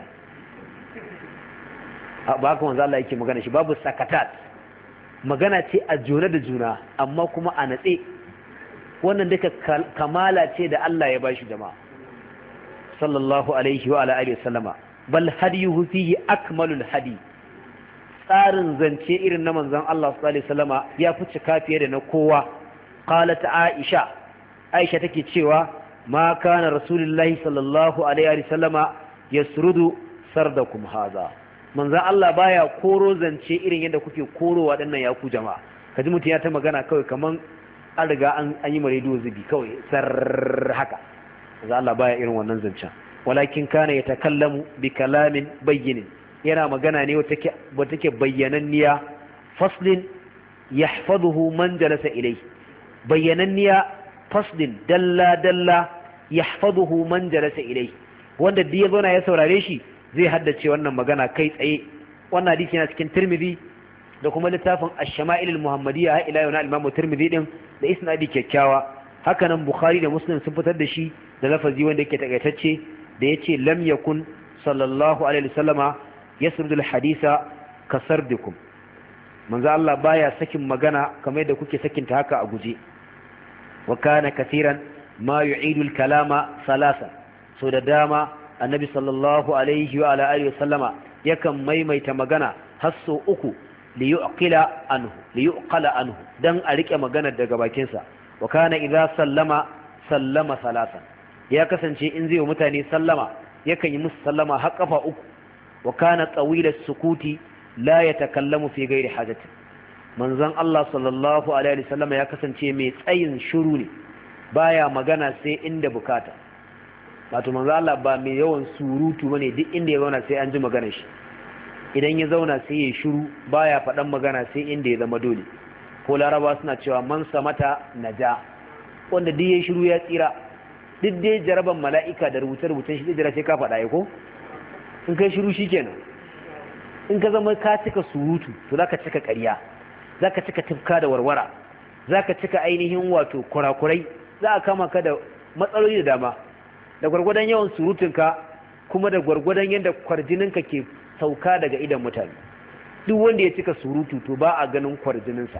Speaker 1: ba haka manzo Allah yake magana shi babu sakatat magana ce a juna da juna amma kuma a natse wannan duka kamala ce da Allah ya bashi jama'a sallallahu alaihi wa ala alihi wasallama bal hadiyuhu fihi akmalul hadi tsarin zance irin na manzon Allah sallallahu alaihi wasallama ya fi cika fiye da na kowa qalat aisha aisha take cewa ma kana rasulullahi sallallahu alaihi wasallama yasrudu sardakum haza manzon Allah baya koro zance irin yadda kuke koro waɗannan ya ku jama'a kaji mutum ya ta magana kawai kaman an riga an yi rediyo zubi kawai sar haka manzon Allah baya irin wannan zancen walakin kana yatakallamu bi kalamin bayyin yana magana ne wata take bayyananniya faslin yahfazuhu man jalasa ilai bayyananniya faslin dalla dalla yahfazuhu man jalasa ilai wanda duk ya zauna ya saurare shi zai haddace wannan magana kai tsaye wannan hadisi yana cikin Tirmidhi da kuma littafin Ash-Shama'il al-Muhammadiyya ha ila yana Imam Tirmidhi din da isnadi kyakkyawa haka nan Bukhari da Muslim sun fitar da shi da lafazi wanda yake takaitacce da yace lam yakun sallallahu alaihi wasallama yasrudul hadisa kasardikum manzo Allah baya sakin magana kamar yadda kuke sakin ta haka a guje wa kana kaseeran ma yu'idu al-kalama salasa so da dama annabi sallallahu alaihi wa ala alihi wasallama yakan maimaita magana har so uku li yuqila anhu li yuqala anhu dan a rike magana daga bakin sa wa kana idza sallama sallama salasa ya kasance in zai wa mutane sallama yakan yi musu sallama har kafa uku wa kana tawila sukuti la yatakallamu fi ghairi hajati manzon Allah sallallahu alaihi wasallam ya kasance mai tsayin shiru ne baya magana sai inda bukata wato manzon Allah ba mai yawan surutu bane duk inda ya zauna sai an ji maganar shi idan ya zauna sai ya shiru baya faɗan magana sai inda ya zama dole ko laraba suna cewa man samata naja wanda duk ya shiru ya tsira duk dai jaraban mala'ika da rubuce-rubucen shi jira sai ka faɗa ya ko in kai shiru shi kenan in ka zama ka cika surutu to za ka cika ƙarya za ka cika tufka da warwara za ka cika ainihin wato kurakurai za a kama ka da matsaloli da dama da gwargwadon yawan surutunka kuma da gwargwadon yadda kwarjininka ke sauka daga idan mutane duk wanda ya cika surutu to ba a ganin kwarjininsa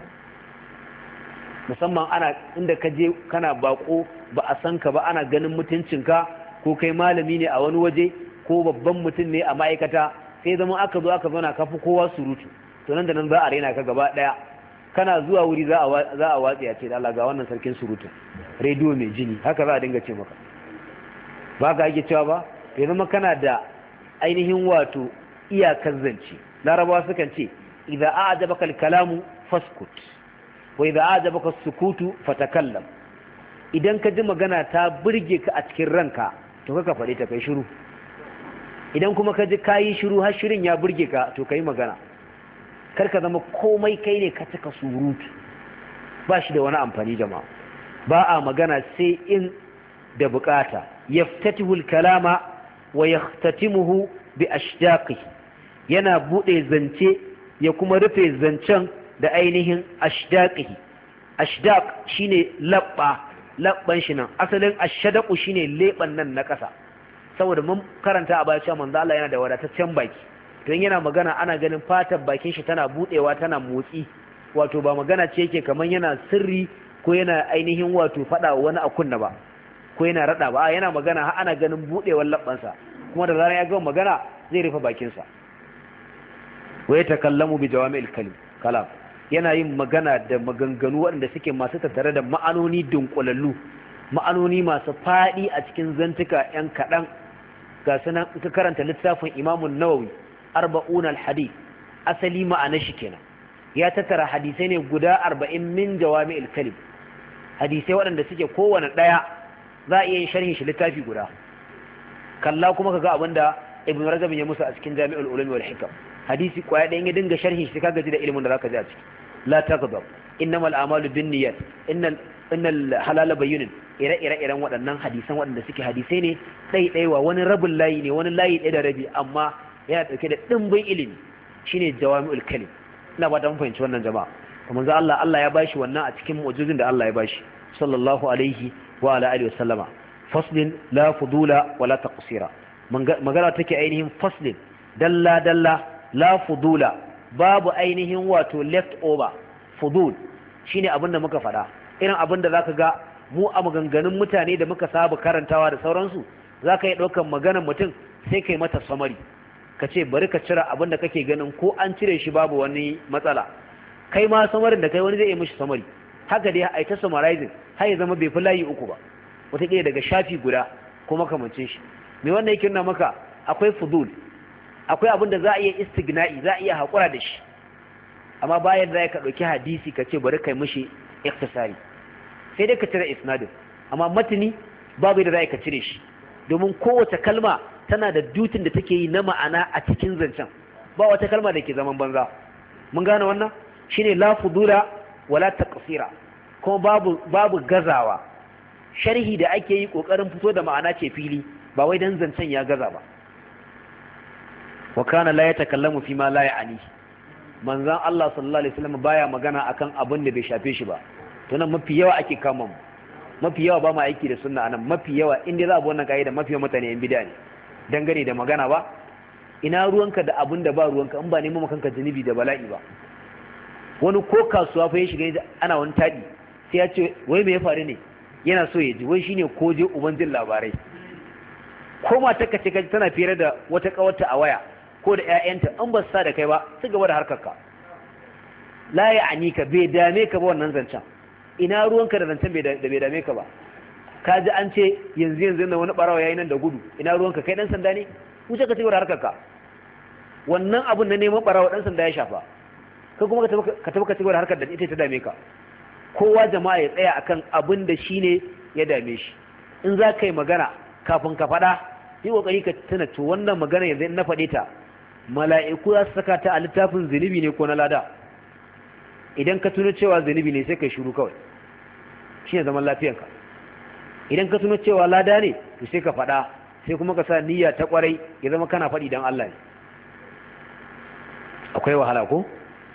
Speaker 1: musamman ana inda ka je kana bako ba a san ka ba ana ganin mutuncinka ko kai malami ne a wani waje ko babban mutum ne a ma'aikata sai zama aka zo aka zauna kafi kowa surutu to nan da nan za a raina ka gaba daya kana zuwa wuri za a za a watsi a ce da Allah ga wannan sarkin surutu rediyo mai jini haka za a dinga ce maka ba ka ake cewa ba ya zama kana da ainihin wato iyakar zance larabawa sukan ce idza a'jabaka al-kalamu faskut wa idza a'jabaka as-sukutu fatakallam idan ka ji magana ta burge ka a cikin ranka to kaka faɗi ta kai shiru idan kuma ka ji kayi shiru har shirin ya burge ka to kai magana kar ka zama komai kai ne ka cika surutu ba shi da wani amfani jama'a ba a magana sai in da bukata yaftatihul kalama wa yahtatimuhu bi ashdaqi yana bude zance ya kuma rufe zancen da ainihin ashdaqi ashdaq shine labba labban shi nan asalin ashdaqu shine leban nan na kasa saboda mun karanta a baya cewa manzo Allah yana da wadataccen baki don yana magana ana ganin fatar bakin shi tana budewa tana motsi wato ba magana ce yake kaman yana sirri ko yana ainihin wato fada wani a kunna ba ko yana rada ba yana magana har ana ganin budewar labbansa kuma da zarar ya ga magana zai rufe bakin sa wa yatakallamu bi jawami'il kalim kalam yana yin magana da maganganu waɗanda suke masu tattare da ma'anoni dunkulallu ma'anoni masu fadi a cikin zantuka yan kadan ga sanan ka karanta littafin Imam an-Nawawi arba'un al-hadith asali ma'anar shi kenan ya tattara hadisai ne guda arba'in min jawami'il kalim hadisai waɗanda suke kowane ɗaya za a iya yin sharhin shi littafi guda kalla kuma kaga abinda Ibn Rajab ya musu a cikin Jami'ul Ulum wal Hikam hadisi kwaya ɗayan ya dinga sharhin shi kaga ji da ilimin da zaka ji a ciki la taghdab innamal a'malu binniyat innal innal halala bayyinun ire-ire iren waɗannan hadisan waɗanda suke hadisai ne ɗaiɗaiwa wani rabin layi ne wani layi ɗaya da rabi amma yana ɗauke da ɗimbin ilimi shine jawami'ul kalim ina ba ta mun fahimci wannan jama'a kuma za Allah Allah ya bashi wannan a cikin mu'jizin da Allah ya bashi sallallahu alaihi wa ala alihi wasallama faslin la fudula wala taqsira magana take ainihin faslin dalla dalla la fudula babu ainihin wato left over fudul shine abin da muka faɗa irin abin da zaka ga mu a maganganun mutane da muka saba karantawa da sauransu zaka yi ɗaukar maganar mutum sai kai mata samari ka ce bari ka cira abin da kake ganin ko an cire shi babu wani matsala kai ma samarin da kai wani zai yi mishi samari haka dai a ta summarizing har ya zama bai fi layi uku ba wataƙila daga shafi guda ko makamancin shi mai wannan yake nuna maka akwai fudul akwai abin da za a iya istigna'i za a iya haƙura da shi amma bayan da ka ɗauki hadisi ka ce bari kai mishi ikhtisari sai dai ka cire isnadin amma matini babu da za ka cire shi domin kowace kalma tana da dutin da take yi na ma'ana a cikin zancen ba wata kalma da ke zaman banza mun gane wannan shine la fudula wala taqsira kuma babu babu gazawa sharhi da ake yi kokarin fito da ma'ana ce fili ba wai dan zancen ya gaza ba wa kana la yatakallamu fi ma la ya'ni manzon Allah sallallahu alaihi wasallam baya magana akan abin da bai shafe shi ba to nan mafi yawa ake kama mu mafi yawa ba ma aiki da sunna anan mafi yawa inda za a bi wannan kaida mafi yawa mutane yan bid'a ne dangane da magana ba ina ruwanka da abin da ba ruwanka in ba neman makanka zunubi da bala'i ba wani ko kasuwa fa ya shiga ana wani tadi sai ya ce wai me ya faru ne yana so ya ji wai shine ko je uban jin labarai ko mata kace kace tana fira da wata kawarta a waya ko da ƴaƴanta an ba su sa da kai ba su gaba da harkarka la ya'nika bai dame ka ba wannan zancen ina ruwanka da zancen da bai dame ka ba ka ji an ce yanzu yanzu na wani barawa yayi nan da gudu ina ruwanka kai dan sanda ne wuce ka ci gaba da harkarka wannan abun na neman barawa dan sanda ya shafa kai kuma ka tafi ka ci gaba da harkar da ita ta dame ka kowa jama'a ya tsaya akan abin da shine ya dame shi in za ka yi magana kafin ka faɗa yi kokari ka tuna to wannan magana yanzu in na faɗe ta mala'iku za su saka ta a littafin zunubi ne ko na lada idan ka tuno cewa zunubi ne sai ka shiru kawai shine zaman lafiyanka idan ka tuno cewa lada ne to sai ka faɗa sai kuma ka sa niyya ta kwarai ya zama kana faɗi dan Allah ne akwai wahala ko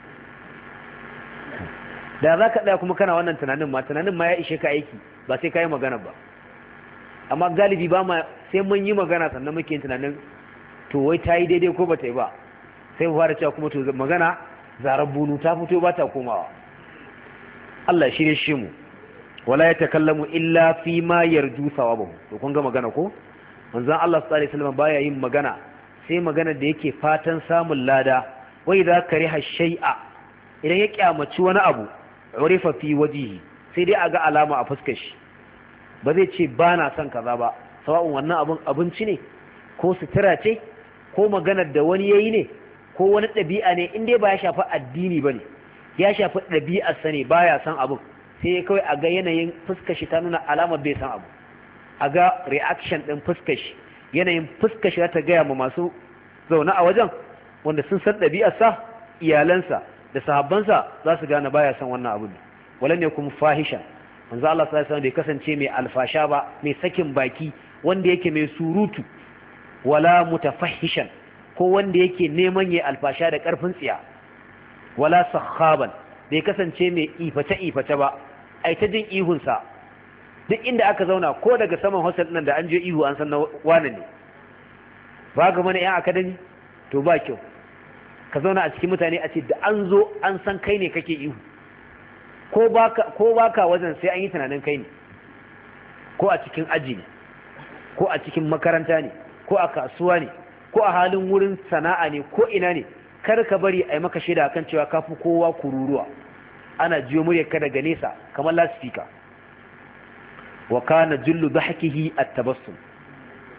Speaker 1: da za ka ɗaya kuma kana wannan tunanin ma tunanin ma ya ishe ka aiki ba sai ka yi magana ba amma galibi ba ma sai mun yi magana sannan muke yin tunanin to wai ta yi daidai ko ba ta yi ba sai mu fara cewa kuma to magana zarar bunu ta fito ba ta komawa Allah shi ne shi mu wala ya takallamu illa fi ma yarju sawabahu to kun ga magana ko manzon Allah sallallahu alaihi wasallam baya yin magana sai magana da yake fatan samun lada wai za ka riha shay'a idan ya kyamaci wani abu urifa fi wajihi sai dai aga alama a fuskar shi ba zai ce ba na son kaza ba sawa'un wannan abun abinci ne ko sutura ce ko maganar da wani yayi ne ko wani ɗabi'a ne in dai ba ya shafi addini ba ne ya shafi ɗabi'ar sa ne baya son abun sai kawai a ga yanayin fuskar shi ta nuna alamar bai san abu a ga reaction ɗin fuskar shi yanayin fuskar shi ta gaya ma masu zaune a wajen wanda sun san ɗabi'ar sa iyalansa da sahabbansa za su gane baya son wannan abu ne wala ne kuma fahisha manzo Allah sallallahu alaihi wasallam bai kasance mai alfasha ba mai sakin baki wanda yake mai surutu wala mutafahishan ko wanda yake neman yayi alfasha da karfin tsiya wala sakhaban bai kasance mai iface iface ba ai ta jin ihun sa duk inda aka zauna ko daga saman hostel nan da an je ihu an san na wani ne ba ga mana yan academy to ba kyau ka zauna a cikin mutane a ce da an zo an san kai ne kake ihu ko baka ko baka wajen sai an yi tunanin kai ne ko a cikin aji ne ko a cikin makaranta ne ko a kasuwa ne ko a halin wurin sana'a ne ko ina ne kar ka bari a yi maka shaida kan cewa ka fi kowa kururuwa ana jiyo muryar ka daga nesa kamar lasifika wa kana jullu dhahkihi at-tabassum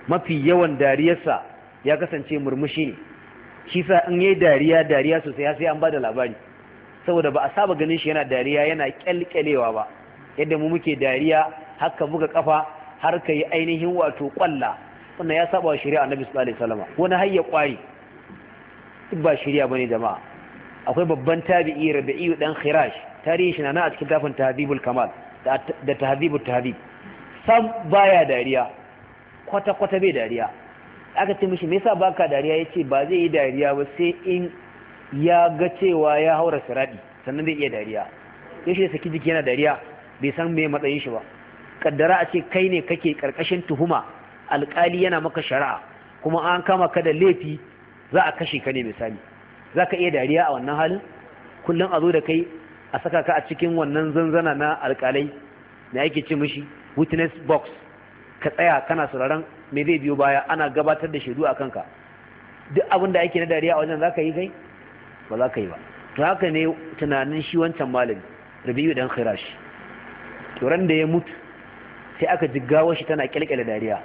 Speaker 1: mafi yawan dariyarsa ya kasance murmushi ne shi sa in yayi dariya dariya sosai sai an bada labari saboda ba a saba ganin shi yana dariya yana kyalkyalewa ba yadda mu muke dariya haka buga kafa har ka yi ainihin wato kwalla wannan ya saba wa shari'a Annabi sallallahu alaihi wasallam wani hayya kwari ba shari'a bane jama'a akwai babban tabi'i Rabi'i dan Khirash tarihi shi na a cikin tafin Tahdhibul Kamal da Tahdhibut Tahdhib sam baya dariya kwata kwata bai dariya aka ce mishi me yasa baka dariya yace ba zai yi dariya ba sai in ya ga cewa ya haura siradi sannan zai iya dariya yace saki jiki yana dariya bai san me matsayin shi ba kaddara a ce kai ne kake karkashin tuhuma alkali yana maka shari'a kuma an kama ka da laifi za a kashe ka ne misali za ka iya dariya a wannan halin kullum a zo da kai a saka ka a cikin wannan zanzana na alkalai da ake ce mishi witness box ka tsaya kana sauraron me zai biyo baya ana gabatar da shaidu a kanka duk abin da ake na dariya a wajen za ka yi kai ba za ka yi ba to haka ne tunanin shi wancan malami Rabi'u dan Khirash to ran da ya mutu sai aka jiggawa shi tana kyalkyale dariya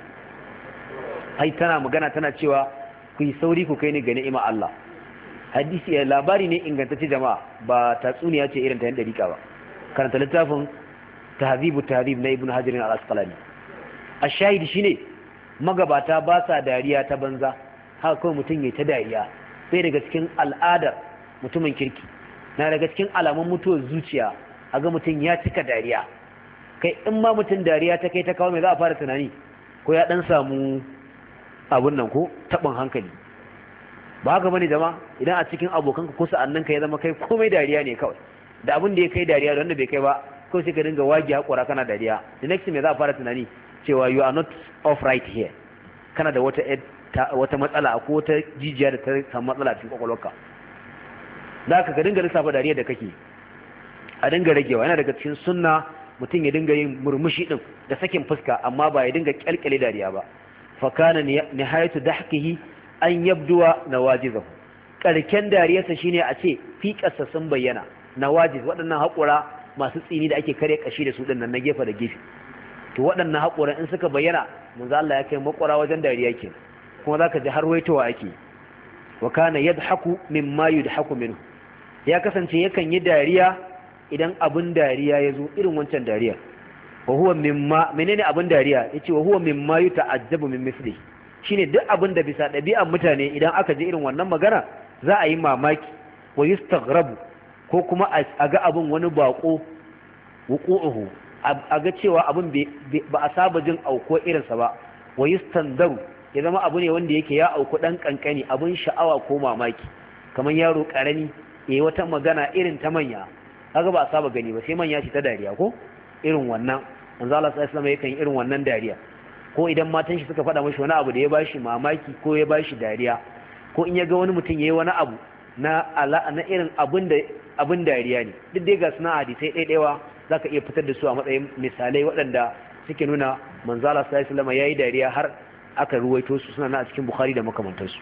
Speaker 1: ai tana magana tana cewa ku yi sauri ku kai ni ga ni'ima Allah hadisi ya labari ne ingantacce jama'a ba tatsuniya ce irin ta yan dariƙa ba karanta littafin tahzibu tahdhib na ibnu hajar al-asqalani ash-shahid shine magabata ba sa dariya ta banza haka kawai mutum ya ta dariya sai daga cikin al'adar mutumin kirki na daga cikin alamun mutuwar zuciya a ga mutum ya cika dariya kai in ma mutum dariya ta kai ta kawo mai za a fara tunani ko ya dan samu abun nan ko taɓin hankali ba haka bane jama idan a cikin abokanka ko sa'annanka ya zama kai komai dariya ne kawai da abin da ya kai dariya da wanda bai kai ba kawai sai ka dinga wagi haƙura kana dariya the next me za a fara tunani cewa you are not off right here kana da wata wata matsala ko wata jijiya da ta samu matsala cikin kwakwalwarka da haka ka dinga lissafa dariya da kake a dinga ragewa yana daga cikin sunna mutum ya dinga yin murmushi din da sakin fuska amma ba ya dinga kyalkyale dariya ba fa kana nihayatu dahkihi an yabduwa nawajizahu karken dariyarsa shine a ce fiƙarsa sun bayyana nawajiz waɗannan haƙura masu tsini da ake kare kashi da su din nan na gefe da gefe to waɗannan haƙura in suka bayyana manzo Allah ya kai makwara wajen dariya ke kuma zaka ji har waitowa ake wa kana yadhaku mimma yudhaku minhu ya kasance yakan yi dariya idan abin dariya ya zo irin wancan dariya wa huwa mimma menene abin dariya yace wa huwa mimma yuta'ajjabu min misli shine duk abin da bisa ɗabi'an mutane idan aka ji irin wannan magana za a yi mamaki wa yustaghrabu ko kuma a ga abin wani bako wuqu'uhu a ga cewa abin ba a saba jin auko irinsa ba wa yustandaru ya zama abu ne wanda yake ya auku dan kankani abin sha'awa ko mamaki kamar yaro karami yayi wata magana irin ta manya kaga ba a saba gani ba sai manya shi ta dariya ko irin wannan manzo Allah sallallahu alaihi wasallam yakan irin wannan dariya ko idan matan shi suka faɗa mashi wani abu da ya bashi mamaki ko ya bashi dariya ko in ya ga wani mutum yayi wani abu na ala na irin abin da abin dariya ne duk dai ga suna hadisai ɗaiɗaiwa zaka iya fitar da su a matsayin misalai waɗanda suke nuna manzo Allah sallallahu alaihi wasallam yayi dariya har aka ruwaito su suna na a cikin Bukhari da makamantansu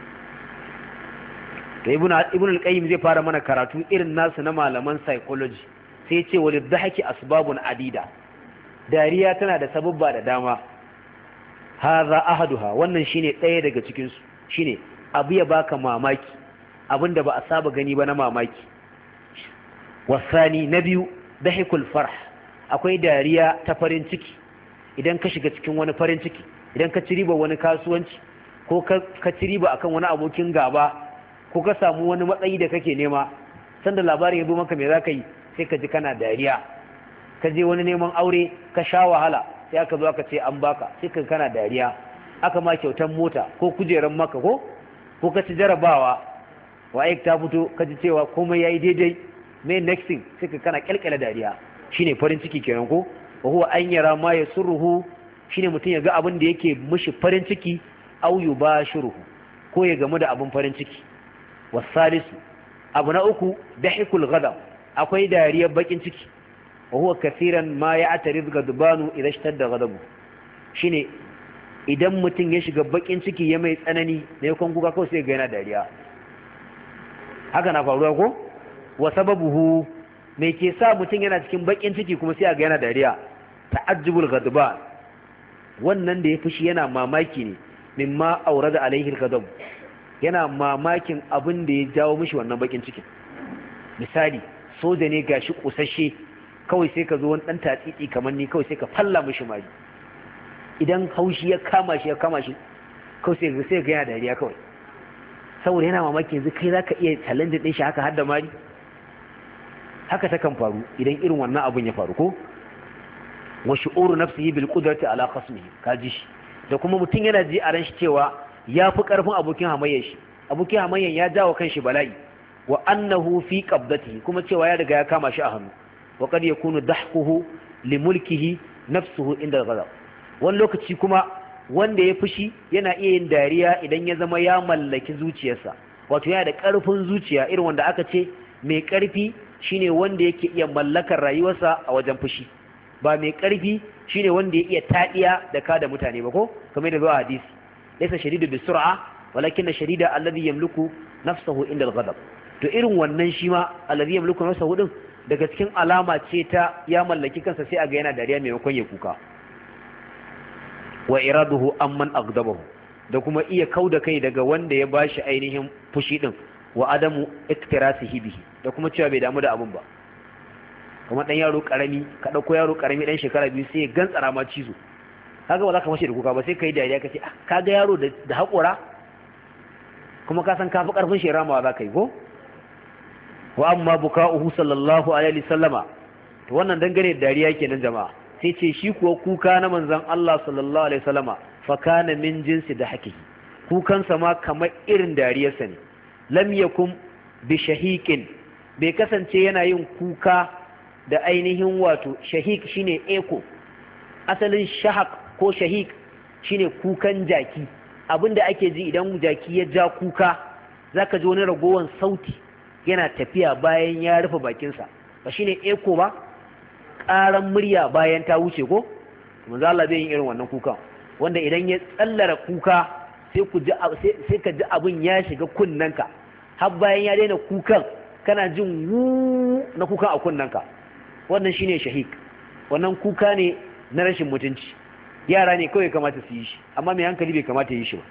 Speaker 1: da ibn ibn al-qayyim zai fara mana karatu irin nasu na malaman psychology sai ya ce walid dhahaki asbabun adida dariya tana da sababba da dama hadha ahaduha wannan shine ɗaya daga cikin su shine abu ya baka mamaki abinda ba a saba gani ba na mamaki wasani na biyu dahikul farh akwai dariya ta farin ciki idan ka shiga cikin wani farin ciki idan ka ci riba wani kasuwanci ko ka ci riba akan wani abokin gaba ko ka samu wani matsayi da kake nema sanda labarin ya zo maka me zaka yi sai ka ji kana dariya ka je wani neman aure ka sha wahala sai aka zo aka ce an baka sai ka kana dariya aka ma kyautan mota ko kujeran maka ko ko ka ci jarabawa wa aik ta fito ka ji cewa komai yayi daidai me next thing sai ka kana kalkala dariya shine farin ciki kenan ko wa huwa an yara ma yasurruhu shine mutum ya ga abin da yake mishi farin ciki au yubashiruhu ko ya gamu da abin farin ciki wasalisu abu na uku dahikul ghadab akwai dariyar bakin ciki wa huwa kaseeran ma ya'tarid ghadbanu idan ishtadda ghadabu shine idan mutum ya shiga bakin ciki ya mai tsanani ne kon kuka kawai sai ga yana dariya haka na faruwa ko wa sababuhu me ke sa mutum yana cikin bakin ciki kuma sai ga yana dariya ta'ajjubul ghadban wannan da ya fushi yana mamaki ne mimma aurada alaihi al-ghadab yana mamakin abin da ya jawo mishi wannan bakin cikin. Misali soja ne gashi kusashe kawai sai ka zo wani dan tatsitsi kamar ni kawai sai ka falla mishi mari, idan haushi ya kama shi ya kama shi kawai sai ga sai ga yana dariya kawai saboda yana mamaki yanzu kai zaka iya challenge din shi haka har da mari. Haka ta kan faru idan irin wannan abun ya faru ko wa shu'uru nafsihi bil qudrati ala khasmihi kaji shi da kuma mutun yana ji a ran shi cewa yafi karfin abokin hamayyar shi, abokin hamayyar ya jawo kanshi bala'i wa annahu fi qabdatihi kuma cewa ya riga ya kama shi a hannu wa qad yakunu dahquhu li mulkihi nafsuhu inda al-ghadab. wani lokaci kuma wanda ya fushi yana iya yin dariya idan ya zama ya mallaki zuciyarsa, wato yana da karfin zuciya irin wanda aka ce mai karfi shine wanda yake iya mallakar rayuwarsa a wajen fushi, ba mai karfi shine wanda ya iya tadiya da kada mutane ba ko kamar da zuwa hadisi laysa shadidu bisur'a walakin shadida alladhi yamliku nafsahu inda al-ghadab. to irin wannan shi ma alladhi yamliku nafsahu din daga cikin alama ce ta ya mallaki kansa sai aga yana dariya maimakon ya kuka. wa iraduhu amman aghdabahu da kuma iya kauda kai daga wanda ya bashi ainihin fushi din wa adamu iktirasihi bihi da kuma cewa bai damu da abun ba. kuma dan yaro karami ka dauko yaro karami dan shekara biyu sai ya gantsara ma cizo, kaga ba za ka mashi da kuka ba sai kai dariya kace ah kaga yaro da da hakora kuma ka san kafi karfin shi ramawa za ka yi ko. wa amma buka'uhu sallallahu alaihi wasallama to wannan dangane da dariya kenan jama'a, sai ce shi kuwa kuka na manzon Allah sallallahu alaihi wasallama fa kana min jinsi da hakihi, kukansa ma kamar irin dariyarsa ne. lam yakum bi shahiqin, bai kasance yana yin kuka da ainihin wato shahiq shine eko, asalin shahaq ko shahiq shine kukan jaki, abinda ake ji idan jaki ya ja kuka zaka ji wani ragowan sauti yana tafiya bayan ya rufe bakinsa, ba shine eko ba, ƙaran murya bayan ta wuce ko. manzo Allah bai yin irin wannan kukan wanda idan ya tsallara kuka sai ku ji sai ka ji abin ya shiga kunnanka har bayan ya daina kukan kana jin wu na kukan a kunnanka. wannan shine shahik, wannan kuka ne na rashin mutunci, yara ne kawai kamata su yi shi amma mai hankali bai kamata yi shi ba.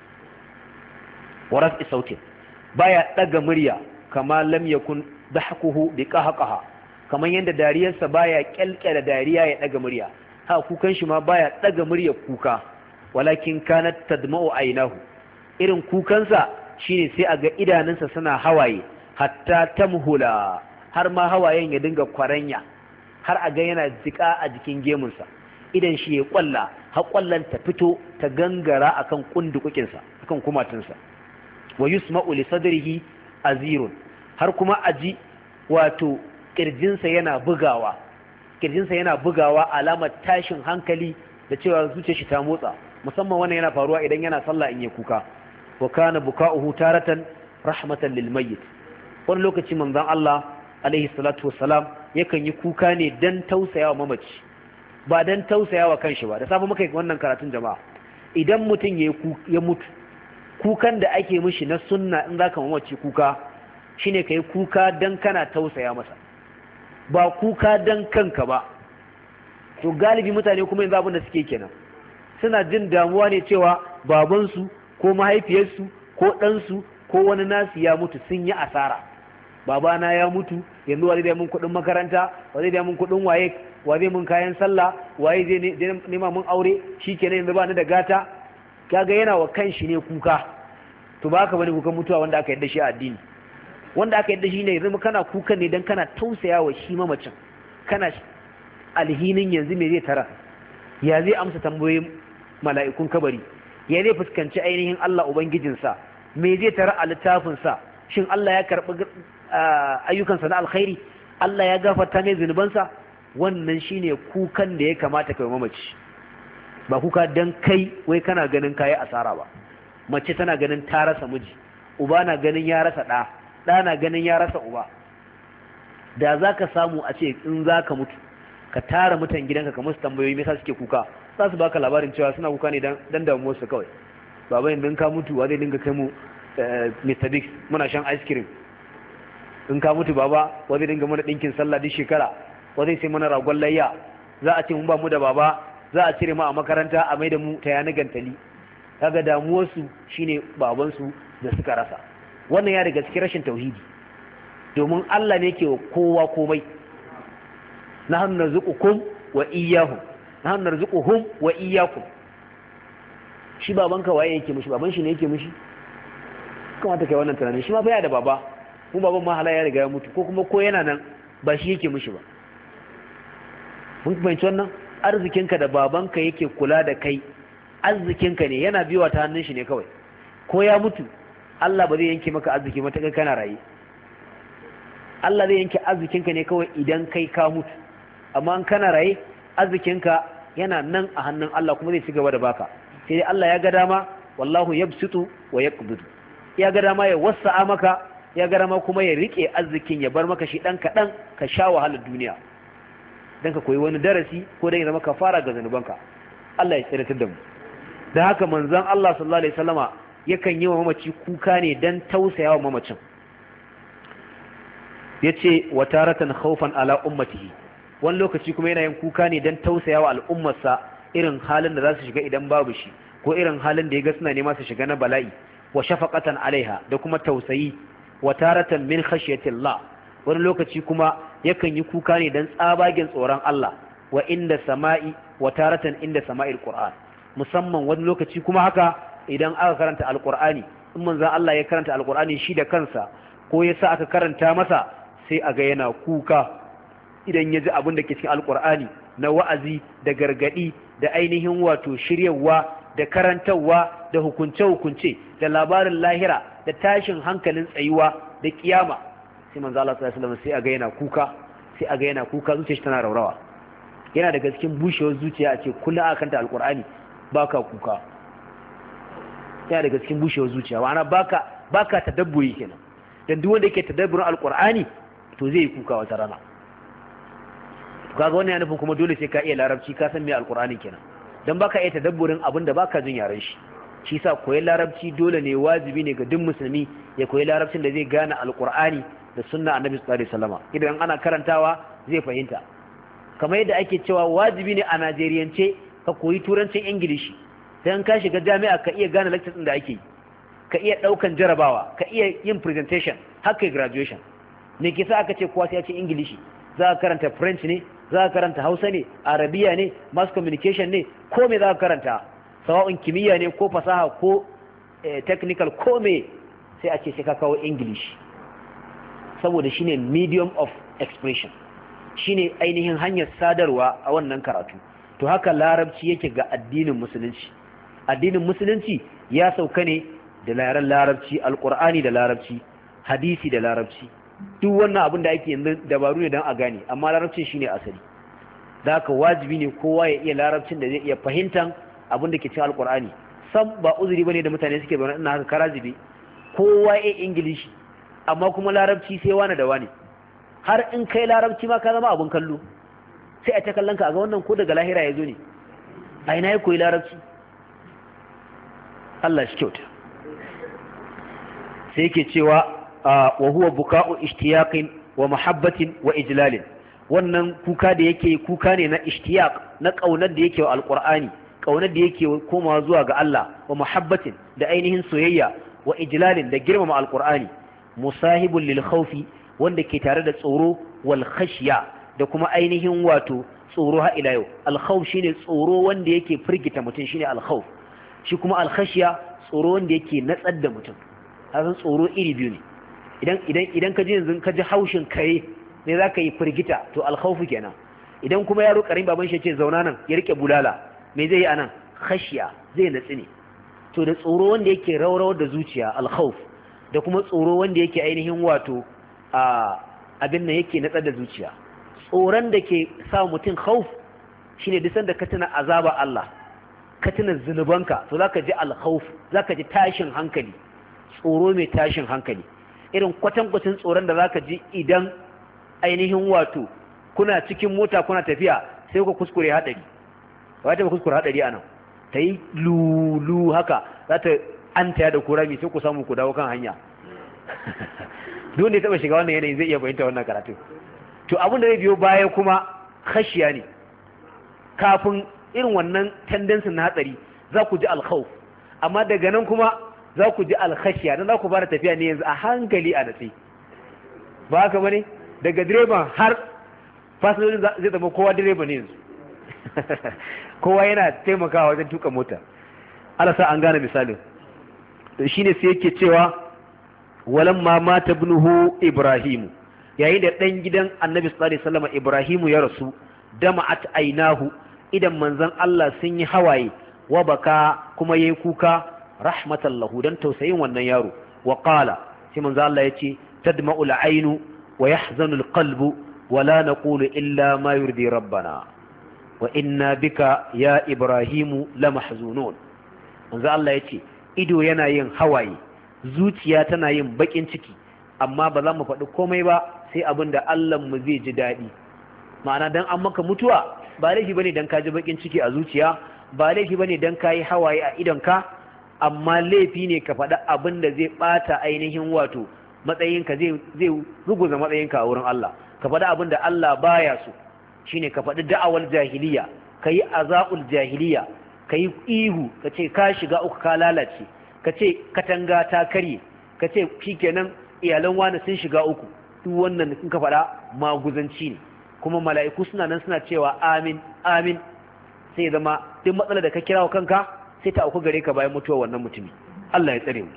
Speaker 1: waras isautin baya daga murya kama lam yakun dahquhu biqahqaha, kaman yanda dariyarsa baya kyalkyala dariya ya daga murya, ha kukan shi ma baya daga murya kuka. walakin kanat tadma'u aynahu, irin kukansa shine sai aga idanunsa suna hawaye hatta tamhula, har ma hawayen ya dinga kwaranya, har aga yana jika a jikin gemunsa, idan shi ya kwalla har kwallan ta fito ta gangara akan kundukukinsa akan kumatunsa. wa yusma'u li sadrihi azirun, har kuma aji wato kirjinsa yana bugawa, kirjinsa yana bugawa alamar tashin hankali da cewa zuciyar shi ta motsa, musamman wannan yana faruwa idan yana sallah in ya kuka. wa kana buka'uhu taratan rahmatan lil mayyit, wani lokaci manzon Allah alaihi salatu wassalam yakan yi kuka ne dan tausayawa mamaci ba dan tausayawa kanshi ba. da safe muka yi wannan karatun jama'a, idan mutum ya mutu kukan da ake mishi na sunna in zaka mamaci kuka shine kai kuka dan kana tausaya masa, ba kuka dan kanka ba. to galibi mutane kuma yanzu abin da suke kenan, suna jin damuwa ne cewa babansu ko mahaifiyarsu ko ɗansu ko wani nasu ya mutu, sun yi asara. babana ya mutu yanzu wa zai mun kuɗin makaranta, wa zai mun kuɗin waye, wa zai mun kayan sallah, waye zai nema mun aure, shikenan yanzu ba ni da gata. kaga yana wa kanshi ne kuka. to ba ka bane kukan mutuwa wanda aka yadda shi a addini. wanda aka yadda shi ne yanzu kana kukan ne dan kana tausaya wa shi mamacin, kana alhinin yanzu me zai tara, ya zai amsa tambayoyin mala'ikun kabari, ya zai fuskanci ainihin Allah ubangijinsa, me zai tara a littafinsa, shin Allah ya karɓi ayyukansa na alkhairi, Allah ya gafarta mai zunubansa. wannan shine kukan da ya kamata kai mamaci, ba kuka dan kai wai kana ganin kayi asara ba. mace tana ganin ta rasa miji, uba na ganin ya rasa ɗa, ɗa na ganin ya rasa uba. da za ka samu a ce in za ka mutu ka tara mutan gidanka ka musu tambayoyi me yasa suke kuka, za su baka labarin cewa suna kuka ne dan damuwarsu kawai. baba in ka mutu wa zai dinga kai mu Mister Biggs muna shan ice cream, in ka mutu baba wa zai dinga mana ɗinkin sallah duk shekara, wa zai sai mana ragon layya, za a ce mun ba mu da baba za a cire mu a makaranta a mai da mu ta yana gantali. Kaga damuwarsu shine babansu da suka rasa. Wannan ya daga cikin rashin tauhidi, domin Allah ne ke wa kowa komai. Nahnu narzuqukum wa iyyahum nahnu narzuquhum wa iyyakum. Shi babanka waye yake mishi? Baban shi ne yake mishi? Kamata kai wannan tunanin. Shi ma fa ya da baba, kuma baban ma halaya ya riga ya mutu, ko kuma ko yana nan ba shi yake mishi ba. Mun fahimci wannan? Arzikinka da babanka yake kula da kai, arzikinka ne, yana biyowa ta hannun shi ne kawai. Ko ya mutu Allah ba zai yanke maka arziki mata kai kana raye. Allah zai yanke arzikinka ne kawai idan kai ka mutu, amma in kana raye arzikinka yana nan a hannun Allah kuma zai ci gaba da baka. Sai dai Allah ya ga dama, wallahu yabsutu wa yaqbidu. Ya ga dama ya wasa'a maka, ya ga dama kuma ya rike arzikin ya bar maka shi dan kadan ka sha wahalar duniya. Dan ka koyi wani darasi ko dan ya zama kafara ga zanubanka. Allah ya tsiratar da mu. Da haka manzon Allah sallallahu alaihi wasallama yakan yi wa mamaci kuka ne dan tausayawa mamacin. Yace wa taratan khawfan ala ummatihi. Wani lokaci kuma yana yin kuka ne dan tausayawa al'ummarsa irin halin da za su shiga idan babu shi, ko irin halin da ya ga suna nema su shiga na bala'i, wa shafaqatan alaiha, da kuma tausayi. Wa taratan min khashyatillah. Wani lokaci kuma yakan yi kuka ne dan tsabagen tsoron Allah, wa inda sama'i wa taratan inda sama'il qur'an. Musamman wani lokaci kuma haka idan aka karanta alqur'ani, in manzon Allah ya karanta alqur'ani shi da kansa ko yasa aka karanta masa, sai aga yana kuka idan ya ji abin da ke cikin alqur'ani na wa'azi da gargadi da ainihin wato shiryawa da karantarwa da hukunce-hukunce da labarin lahira da tashin hankalin tsayuwa da kiyama, sai manzo Allah sallallahu alaihi wasallam sai aga yana kuka sai aga yana kuka zuciyarsa tana raurawa. Yana daga cikin bushewar zuciya a ce kullum aka karanta alqur'ani baka kuka. Yana daga cikin bushewar zuciya, ma'ana baka baka tadabburi kenan. Dan duk wanda yake tadabburin alqur'ani to zai yi kuka wata rana. Kaga wannan yana nufin kuma dole sai ka iya larabci, ka san me alqur'ani kenan. Dan baka iya tadabburin abinda baka jin yaren shi. Shi yasa koyi larabci dole ne, wajibi ne ga duk musulmi ya koyi larabcin da zai gane alqur'ani da sunna annabi sallallahu alaihi wasallam. Idan ana karantawa zai fahimta. Kamar yadda ake cewa wajibi ne a Najeriyance ka koyi turancin Ingilishi. Dan ka shiga jami'a ka iya gane lectures din da ake yi. Ka iya daukan jarabawa, ka iya yin presentation, har kai graduation. Ne kisa aka ce kowa sai ya ce Ingilishi. Za ka karanta French ne, za ka karanta Hausa ne, Arabiya ne, mass communication ne, ko me za ka karanta, sawa'un kimiyya ne ko fasaha ko technical ko me, sai a ce sai ka kawo English, saboda shine medium of expression, shine ainihin hanyar sadarwa a wannan karatu. To haka larabci yake ga addinin musulunci. Addinin musulunci ya sauka ne da yaren larabci, alqur'ani da larabci, hadisi da larabci. Duk wannan abin da ake yanzu dabaru ne don a gane, amma larabcin shine asali. Da haka wajibi ne kowa ya iya larabcin da zai iya fahimtan abin da ke cikin alqur'ani. Sam ba uzuri bane da mutane suke bayyana ina haka karazibi. Kowa ya Ingilishi, amma kuma larabci sai wani da wani. Har in kai larabci ma ka zama abin kallo. Sai a ta kallon ka a ga wannan ko daga lahira ya zo ne. A ina ya koyi larabci? Allah shi kyauta. Sai yake cewa wa huwa buka'u ishtiyaqin wa mahabbatin wa ijlalin. Wannan kuka da yake kuka ne na ishtiyaq, na kaunar da yake wa alqur'ani, kaunar da yake komawa zuwa ga Allah, wa mahabbatin da ainihin soyayya, wa ijlalin da girmama alqur'ani, musahibul lil khawfi wanda ke tare da tsoro, wal khashya da kuma ainihin wato tsoro ha ila yau. Al khawf shine tsoro wanda yake firgita mutum, shine al khawf. Shi kuma al khashya tsoro wanda yake natsar da mutum. Hasan tsoro iri biyu ne. idan idan idan ka ji yanzu ka ji haushin kare ne zaka yi firgita, to alkhawfu kenan. Idan kuma yaro karin baban shi ce zauna nan ya rike bulala, me zai yi anan? Khashiya, zai natsi ne. To da tsoro wanda yake rawrawar da zuciya alkhawf, da kuma tsoro wanda yake ainihin wato a abin nan yake natsar da zuciya. Tsoron da ke sa mutum khawf shine duk sanda ka tuna azaba Allah, ka tuna zunubanka, to zaka ji alkhawf, zaka ji tashin hankali, tsoro mai tashin hankali. Irin kwatankwacin tsoron da zaka ji idan ainihin wato kuna cikin mota kuna tafiya sai ku kuskure hadari. Wata ba kuskure hadari anan, ta yi lulu haka za ta an taya da kurami sai ku samu ku dawo kan hanya. Duk da ya taba shiga wannan yanayin zai iya fahimta wannan karatu. To abin da zai biyo baya kuma khashiya ne. Kafin irin wannan tendency na hatsari za ku ji alkhawf, amma daga nan kuma za ku ji alkhashiya, dan za ku fara tafiya ne yanzu a hankali a natsi, ba haka bane? Daga direban har fasinjojin zai zama kowa direba ne yanzu kowa yana taimakawa wajen tuka mota. Allah sa an gane misalin. To shine sai yake cewa walamma mata ibnuhu Ibrahim, yayin da dan gidan Annabi sallallahu alaihi wasallam Ibrahim ya rasu, dama'at ainahu, idan manzon Allah sun yi hawaye, wa baka kuma yayi kuka rahmatan lahu, dan tausayin wannan yaro. Wa qala, sai manzon Allah yace tadma'ul ainu wa yahzanu alqalbu wa la naqulu illa ma yurdi rabbana wa inna bika ya Ibrahim lamahzunun. manzon Allah yace ido yana yin hawaye, zuciya tana yin bakin ciki, amma ba za mu faɗi komai ba sai abin da Allah mu zai ji daɗi. Ma'ana dan an maka mutuwa ba laifi bane dan ka ji bakin ciki a zuciya, ba laifi bane dan ka yi hawaye a idonka, amma laifi ne ka faɗi abin da zai ɓata ainihin wato matsayinka, zai zai ruguza matsayinka a wurin Allah. Ka faɗi abin da Allah baya so, shine ka faɗi da'awar jahiliya, ka yi aza'ul jahiliya, ka yi ihu, ka ce ka shiga uku ka lalace, ka ce katanga ta karye, ka ce shikenan iyalan wani sun shiga uku. Duk wannan in ka faɗa maguzanci ne, kuma mala'iku suna nan suna cewa amin amin, sai zama duk matsalar da ka kira wa kanka sai ta auku gare ka bayan mutuwar wannan mutumi. Allah ya tsare mu.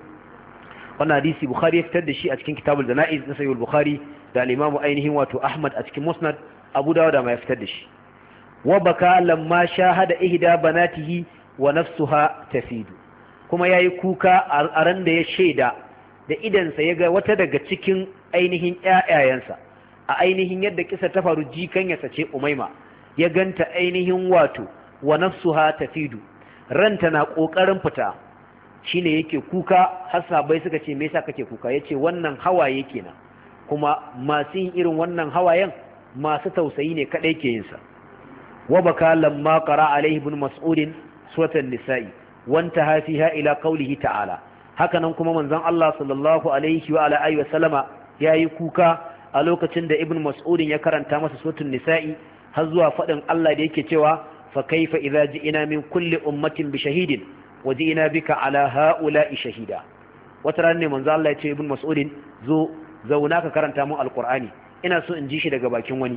Speaker 1: Wannan hadisi Bukhari ya fitar da shi a cikin Kitabul Janaiz na Sahih Bukhari, da al-Imam ainihin wato Ahmad a cikin Musnad, Abu Dawud ma ya fitar da shi. Wa baka lamma shahada ihda banatihi wa nafsuha tafidu, kuma yayi kuka a ran da ya shaida da idansa ya ga wata daga cikin ainihin ƴaƴayensa, a ainihin yadda kisa ta faru, jikanyarsa ce Umaima, ya ganta ainihin wato wa nafsuha tafidu, ranta na kokarin fita, shine yake kuka. Har sahabbai suka ce me yasa kake kuka? Yace wannan hawaye kenan, kuma masu yin irin wannan hawayen masu tausayi ne kadai ke yin sa. wa baka lamma qara alaihi ibn mas'ud suratan nisa'i wanta fiha ila qawlihi ta'ala. Hakanan kuma manzon Allah sallallahu alaihi wa ala alihi wa sallama yayi kuka a lokacin da ibn mas'ud ya karanta masa suratul nisa'i har zuwa fadin Allah da yake cewa fa kaifa idza ji'ina min kulli ummatin bi shahidin wa ji'ina bika ala ha'ula'i shahida. Wata ran ne manzon Allah ya ce ibn mas'ud zo zauna ka karanta mu alqur'ani, ina so in ji shi daga bakin wani.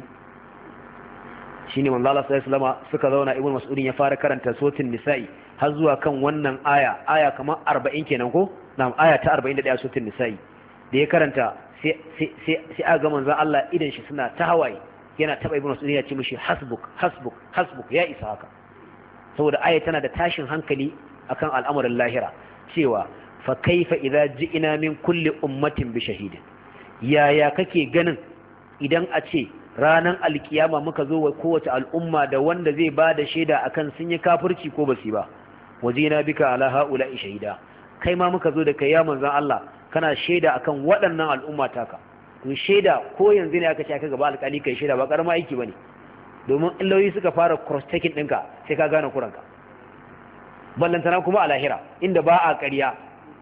Speaker 1: Shine manzo Allah sallallahu alaihi wasallam suka zauna, ibn mas'ud ya fara karanta suratul nisa'i har zuwa kan wannan aya aya kamar arba'in kenan ko na'am, aya ta arba'in da ɗaya suratul nisa'i. Da ya karanta sai sai sai aga manzo Allah idan shi suna ta hawaye, yana taba ibn mas'ud ya ce mishi hasbuk hasbuk hasbuk, ya isa haka. Saboda aya tana da tashin hankali akan al'amuran lahira, cewa fa kaifa idza ji'ina min kulli ummatin bi shahidin, yaya kake ganin idan a ce ranar alkiyama muka zo wa kowace al'umma da wanda zai ba da shaida akan sun yi kafirci ko ba su ba. Wajina bika ala haula'i shahida, kai ma muka zo da kai ya manzon Allah kana shaida akan waɗannan al'umma taka. To shaida ko yanzu ne aka ce aka gaba alƙali kai shaida ba karama aiki bane, domin illoyi suka fara cross checking ɗinka sai ka gane kuranka. Ballantana kuma a lahira inda ba a ƙarya,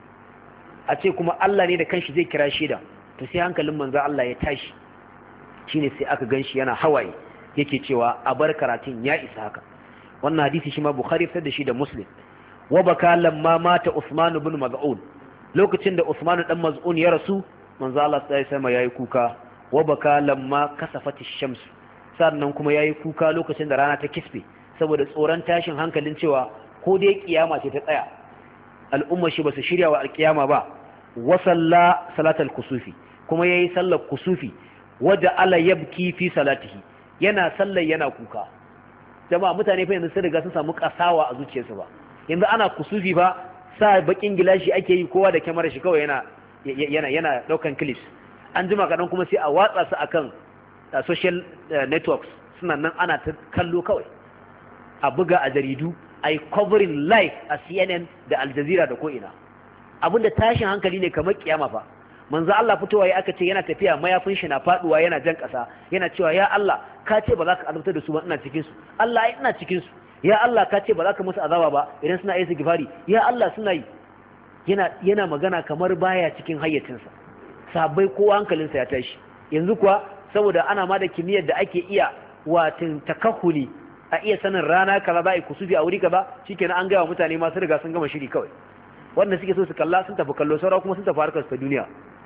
Speaker 1: a ce kuma Allah ne da kanshi zai kira shaida, to sai hankalin manzon Allah ya tashi. Shine sai aka ganshi yana hawaye yake cewa a bar karatun ya isa haka. Wannan hadisi shi ma Bukhari fitar da shi da Muslim. Wa baka lamma mata Usman ibn Maz'un, lokacin da Usman dan Maz'un ya rasu manzo Allah sai sai yayi kuka. Wa baka lamma kasafati shams, sannan kuma yayi kuka lokacin da rana ta kisbe, saboda tsoron tashin hankalin cewa ko dai kiyama ce ta tsaya, al'umma shi basu shirya wa alkiyama ba. Wa salla salatal kusufi, kuma yayi sallar kusufi. Waja ala yabki fi salatihi, yana sallar yana kuka. Jama'a mutane fa yanzu sun riga sun samu kasawa a zuciyarsu ba. Yanzu ana kusufi fa sa bakin gilashi ake yi, kowa da kyamarar shi kawai yana yana yana daukan clips. An jima kadan kuma sai a watsa su akan social networks, suna nan ana ta kallo kawai. A buga a jaridu, ai covering live a C N N da Al Jazeera da ko ina. Abinda tashin hankali ne kamar kiyama fa. Manzo Allah fitowa ya aka ce yana tafiya mayafin shi na faduwa yana jan kasa, yana cewa ya Allah ka ce ba za ka azabtar da su ba, ina cikin su. Allah ai ina cikin su. Ya Allah ka ce ba za ka musu azaba ba idan suna yi gifari. Ya Allah suna yi. Yana yana magana kamar baya cikin hayyacinsa. Sabai kowa hankalinsa ya tashi. Yanzu kuwa saboda ana ma da kimiyyar da ake iya watin takahuli, a iya sanin rana kaza za a yi kusufi a wuri kaza shikenan an gaya wa mutane masu riga sun gama shiri kawai wanda suke so su kalla sun tafi kallo saura kuma sun tafi harkar ta duniya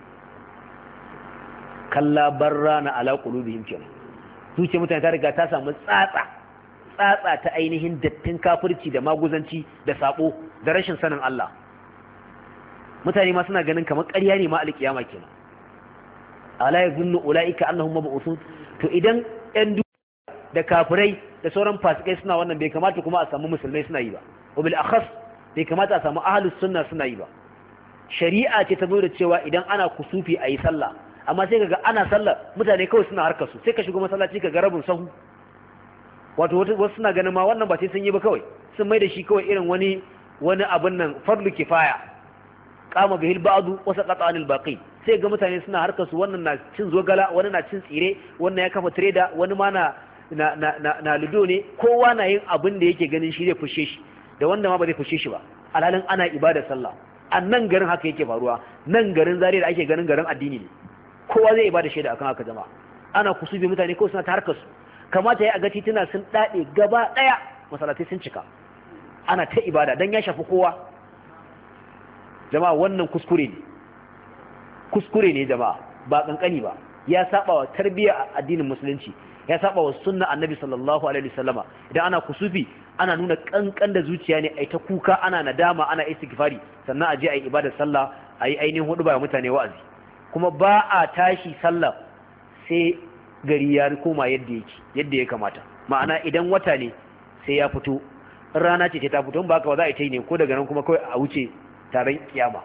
Speaker 1: kalla barrana ala qulubihim kenan zuciyar mutane ta riga ta samu tsatsa tsatsa ta ainihin dattin kafirci da maguzanci da sabo da rashin sanin Allah mutane ma suna ganin kamar ƙarya ne ma alƙiyama kenan ala yazunnu ulaika annahum mab'uthun to idan ɗan da kafirai da sauran fasikai suna wannan bai kamata kuma a samu musulmai suna yi ba wabil akhas bai kamata a samu ahlus sunna suna yi ba shari'a ce ta zo da cewa idan ana kusufi a yi sallah amma sai kaga ana sallah mutane kawai suna harkar su sai ka shigo masallaci ka ga rabin sahu wato wasu suna ganin ma wannan ba sai sun yi ba kawai sun mai da shi kawai irin wani wani abin nan farlu kifaya qama bihil ba'du wa saqata anil baqi sai ga mutane suna harkar su wannan na cin zogala wani na cin tsire wannan ya kafa trader wani ma na na na na lido ne kowa na yin abin da yake ganin shi zai fushe shi da wanda ma ba zai fushe shi ba alhalin ana ibada sallah a nan garin haka yake faruwa nan garin zariya da ake ganin garin addini ne kowa zai ibada shaida akan haka jama'a ana kusubi mutane kawai suna ta harkar su kamata ya ga tituna sun dade gaba daya masallatai sun cika ana ta ibada dan ya shafi kowa jama'a wannan kuskure ne kuskure ne jama'a ba kankani ba ya saba wa tarbiyyar addinin musulunci ya saba wa sunna annabi sallallahu alaihi wasallama idan ana kusufi ana nuna kankan da zuciya ne ai ta kuka ana nadama ana istighfari sannan a je ai ibadar sallah ayi ainihin hudu ba mutane wa'azi kuma ba a tashi sallah sai gari ya koma yadda yake yadda ya kamata ma'ana idan wata ne sai ya fito rana ce ta fito ba ka ba za a yi ta yi ne ko daga nan kuma kawai a wuce taron kiyama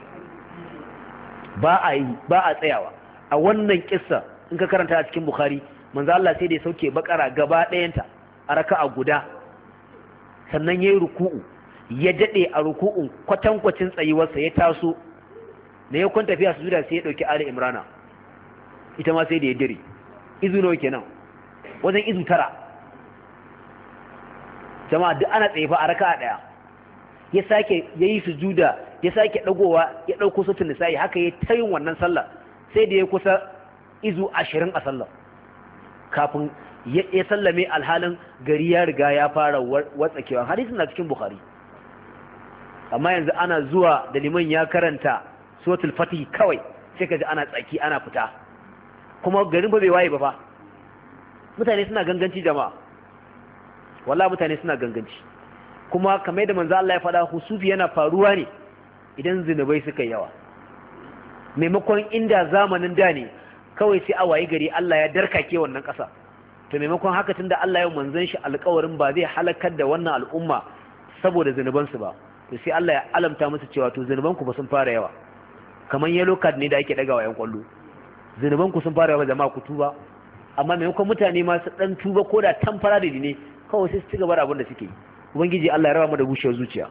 Speaker 1: ba a yi ba a tsayawa a wannan kissa in ka karanta a cikin bukhari manzo Allah sai da ya sauke bakara gaba ɗayanta a raka'a guda sannan yayi ruku'u ya dade a ruku'un kwatankwacin tsayuwarsa ya taso ne ya kwanta tafiya sujuda sai ya dauki ali imrana ita ma sai da ya dire izu nawa kenan wajen izu tara jama'a duk ana tsaye fa a raka'a daya ya sake yayi sujuda ya sake dagowa ya dauko sutun nisa'i haka yayi tayin wannan sallah sai da ya kusa izu ashirin a sallah kafin ya sallame alhalin gari ya riga ya fara watsakewa hadisin na cikin bukhari amma yanzu ana zuwa da liman ya karanta suratul fatih kawai sai kaji ana tsaki ana fita kuma garin ba bai waye ba fa mutane suna ganganci jama'a wallahi mutane suna ganganci kuma kamar da manzo Allah ya faɗa husufi yana faruwa ne idan zinubai suka yawa maimakon inda zamanin da ne kawai sai a waye gari Allah ya darkake wannan ƙasa to maimakon haka tunda Allah ya manzon shi alƙawarin ba zai halakar da wannan al'umma saboda zinubansu ba to sai Allah ya alamta musu cewa to zinubanku ba sun fara yawa kamar yellow card ne da ake dagawa yan kwallo zinubanku sun fara yawa jama'a ku tuba amma maimakon mutane ma su dan tuba ko da tamfara da ne kawai sai su ci gaba da abin da suke yi ubangiji Allah ya raba mu da bushewar zuciya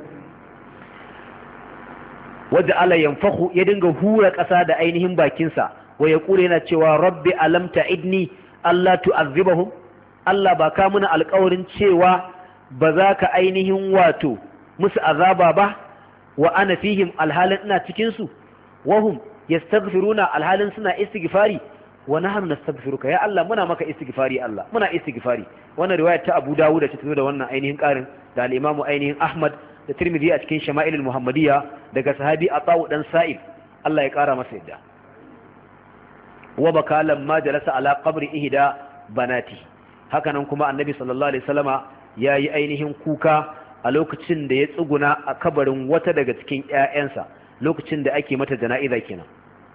Speaker 1: wadda Allah yanfahu ya dinga hura ƙasa da ainihin bakinsa wa ya kure yana cewa rabbi alam ta'idni Allah tu'azzibahum Allah ba ka muna alƙawarin cewa ba za ka ainihin wato musu azaba ba wa ana fihim alhalin ina cikin su wahum yastaghfiruna alhalin suna istighfari wa nahnu nastaghfiruka ya Allah muna maka istighfari Allah muna istighfari wannan riwaya ta Abu Dawud da ta zo da wannan ainihin ƙarin da al-Imam ainihin Ahmad da Tirmidhi a cikin Shama'ilul Muhammadiyya daga sahabi Ata'u dan Sa'id Allah ya ƙara masa yadda wa baka lamma jalasa ala qabri ihda banati hakanan kuma annabi sallallahu alaihi wasallama yayi ainihin kuka a lokacin da ya tsuguna a kabarin wata daga cikin ƴaƴansa lokacin da ake mata jana'iza kenan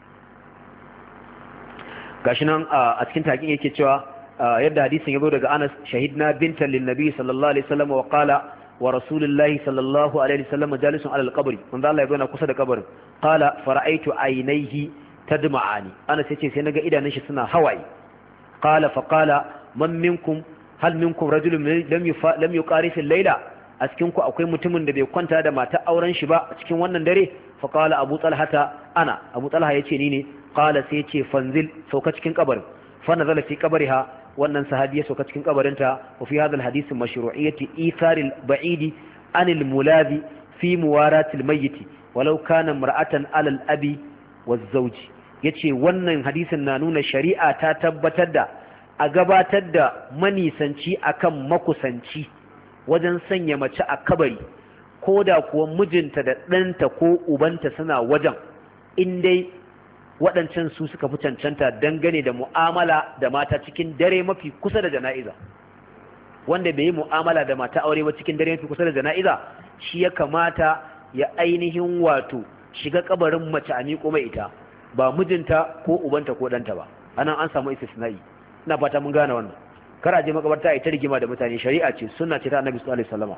Speaker 1: gashi nan a cikin takin yake cewa yadda hadisin yazo daga Anas shahidna bintan lin nabi sallallahu alaihi wasallama wa qala wa rasulullahi sallallahu alaihi wasallam jalisun ala al-qabr manzo Allah ya zo na kusa da kabarin qala fara'aytu aynayhi tadma'ani ana sai ce sai naga idanun shi suna hawaye qala fa qala man minkum hal minkum rajulun lam yufa lam yuqarif al-layla a cikin ku akwai mutumin da bai kwanta da mata auren shi ba a cikin wannan dare fa qala abu talhata ana abu talha yace ni ne qala sai yace fanzil sauka cikin kabarin fa nazala fi qabriha wannan sahabi ya sauka cikin kabarinta wa fi hadha al-hadith mashru'iyyati ithar al-ba'idi an al-mulazi fi muwarat al-mayyit walau kana mar'atan ala al-abi waz-zawj yace wannan hadisin na nuna shari'a ta tabbatar da a gabatar da manisanci akan makusanci wajen sanya mace a kabari ko da kuwa mijinta da ɗanta ko ubanta suna wajen, in dai waɗancan su suka fi cancanta dangane da mu'amala da mata cikin dare mafi kusa da jana'iza. Wanda bai yi mu'amala da mata aure ba cikin dare mafi kusa da jana'iza shi ya kamata ya ainihin wato shiga kabarin mace a miƙo mai ita, ba mijinta ko ubanta ko ɗanta ba. Anan an samu istisna'i. Ina fata mun gane wannan. Kar a je makabarta a ita rigima da mutane, shari'a ce, sunna ce ta Annabi sallallahu alaihi wasallam.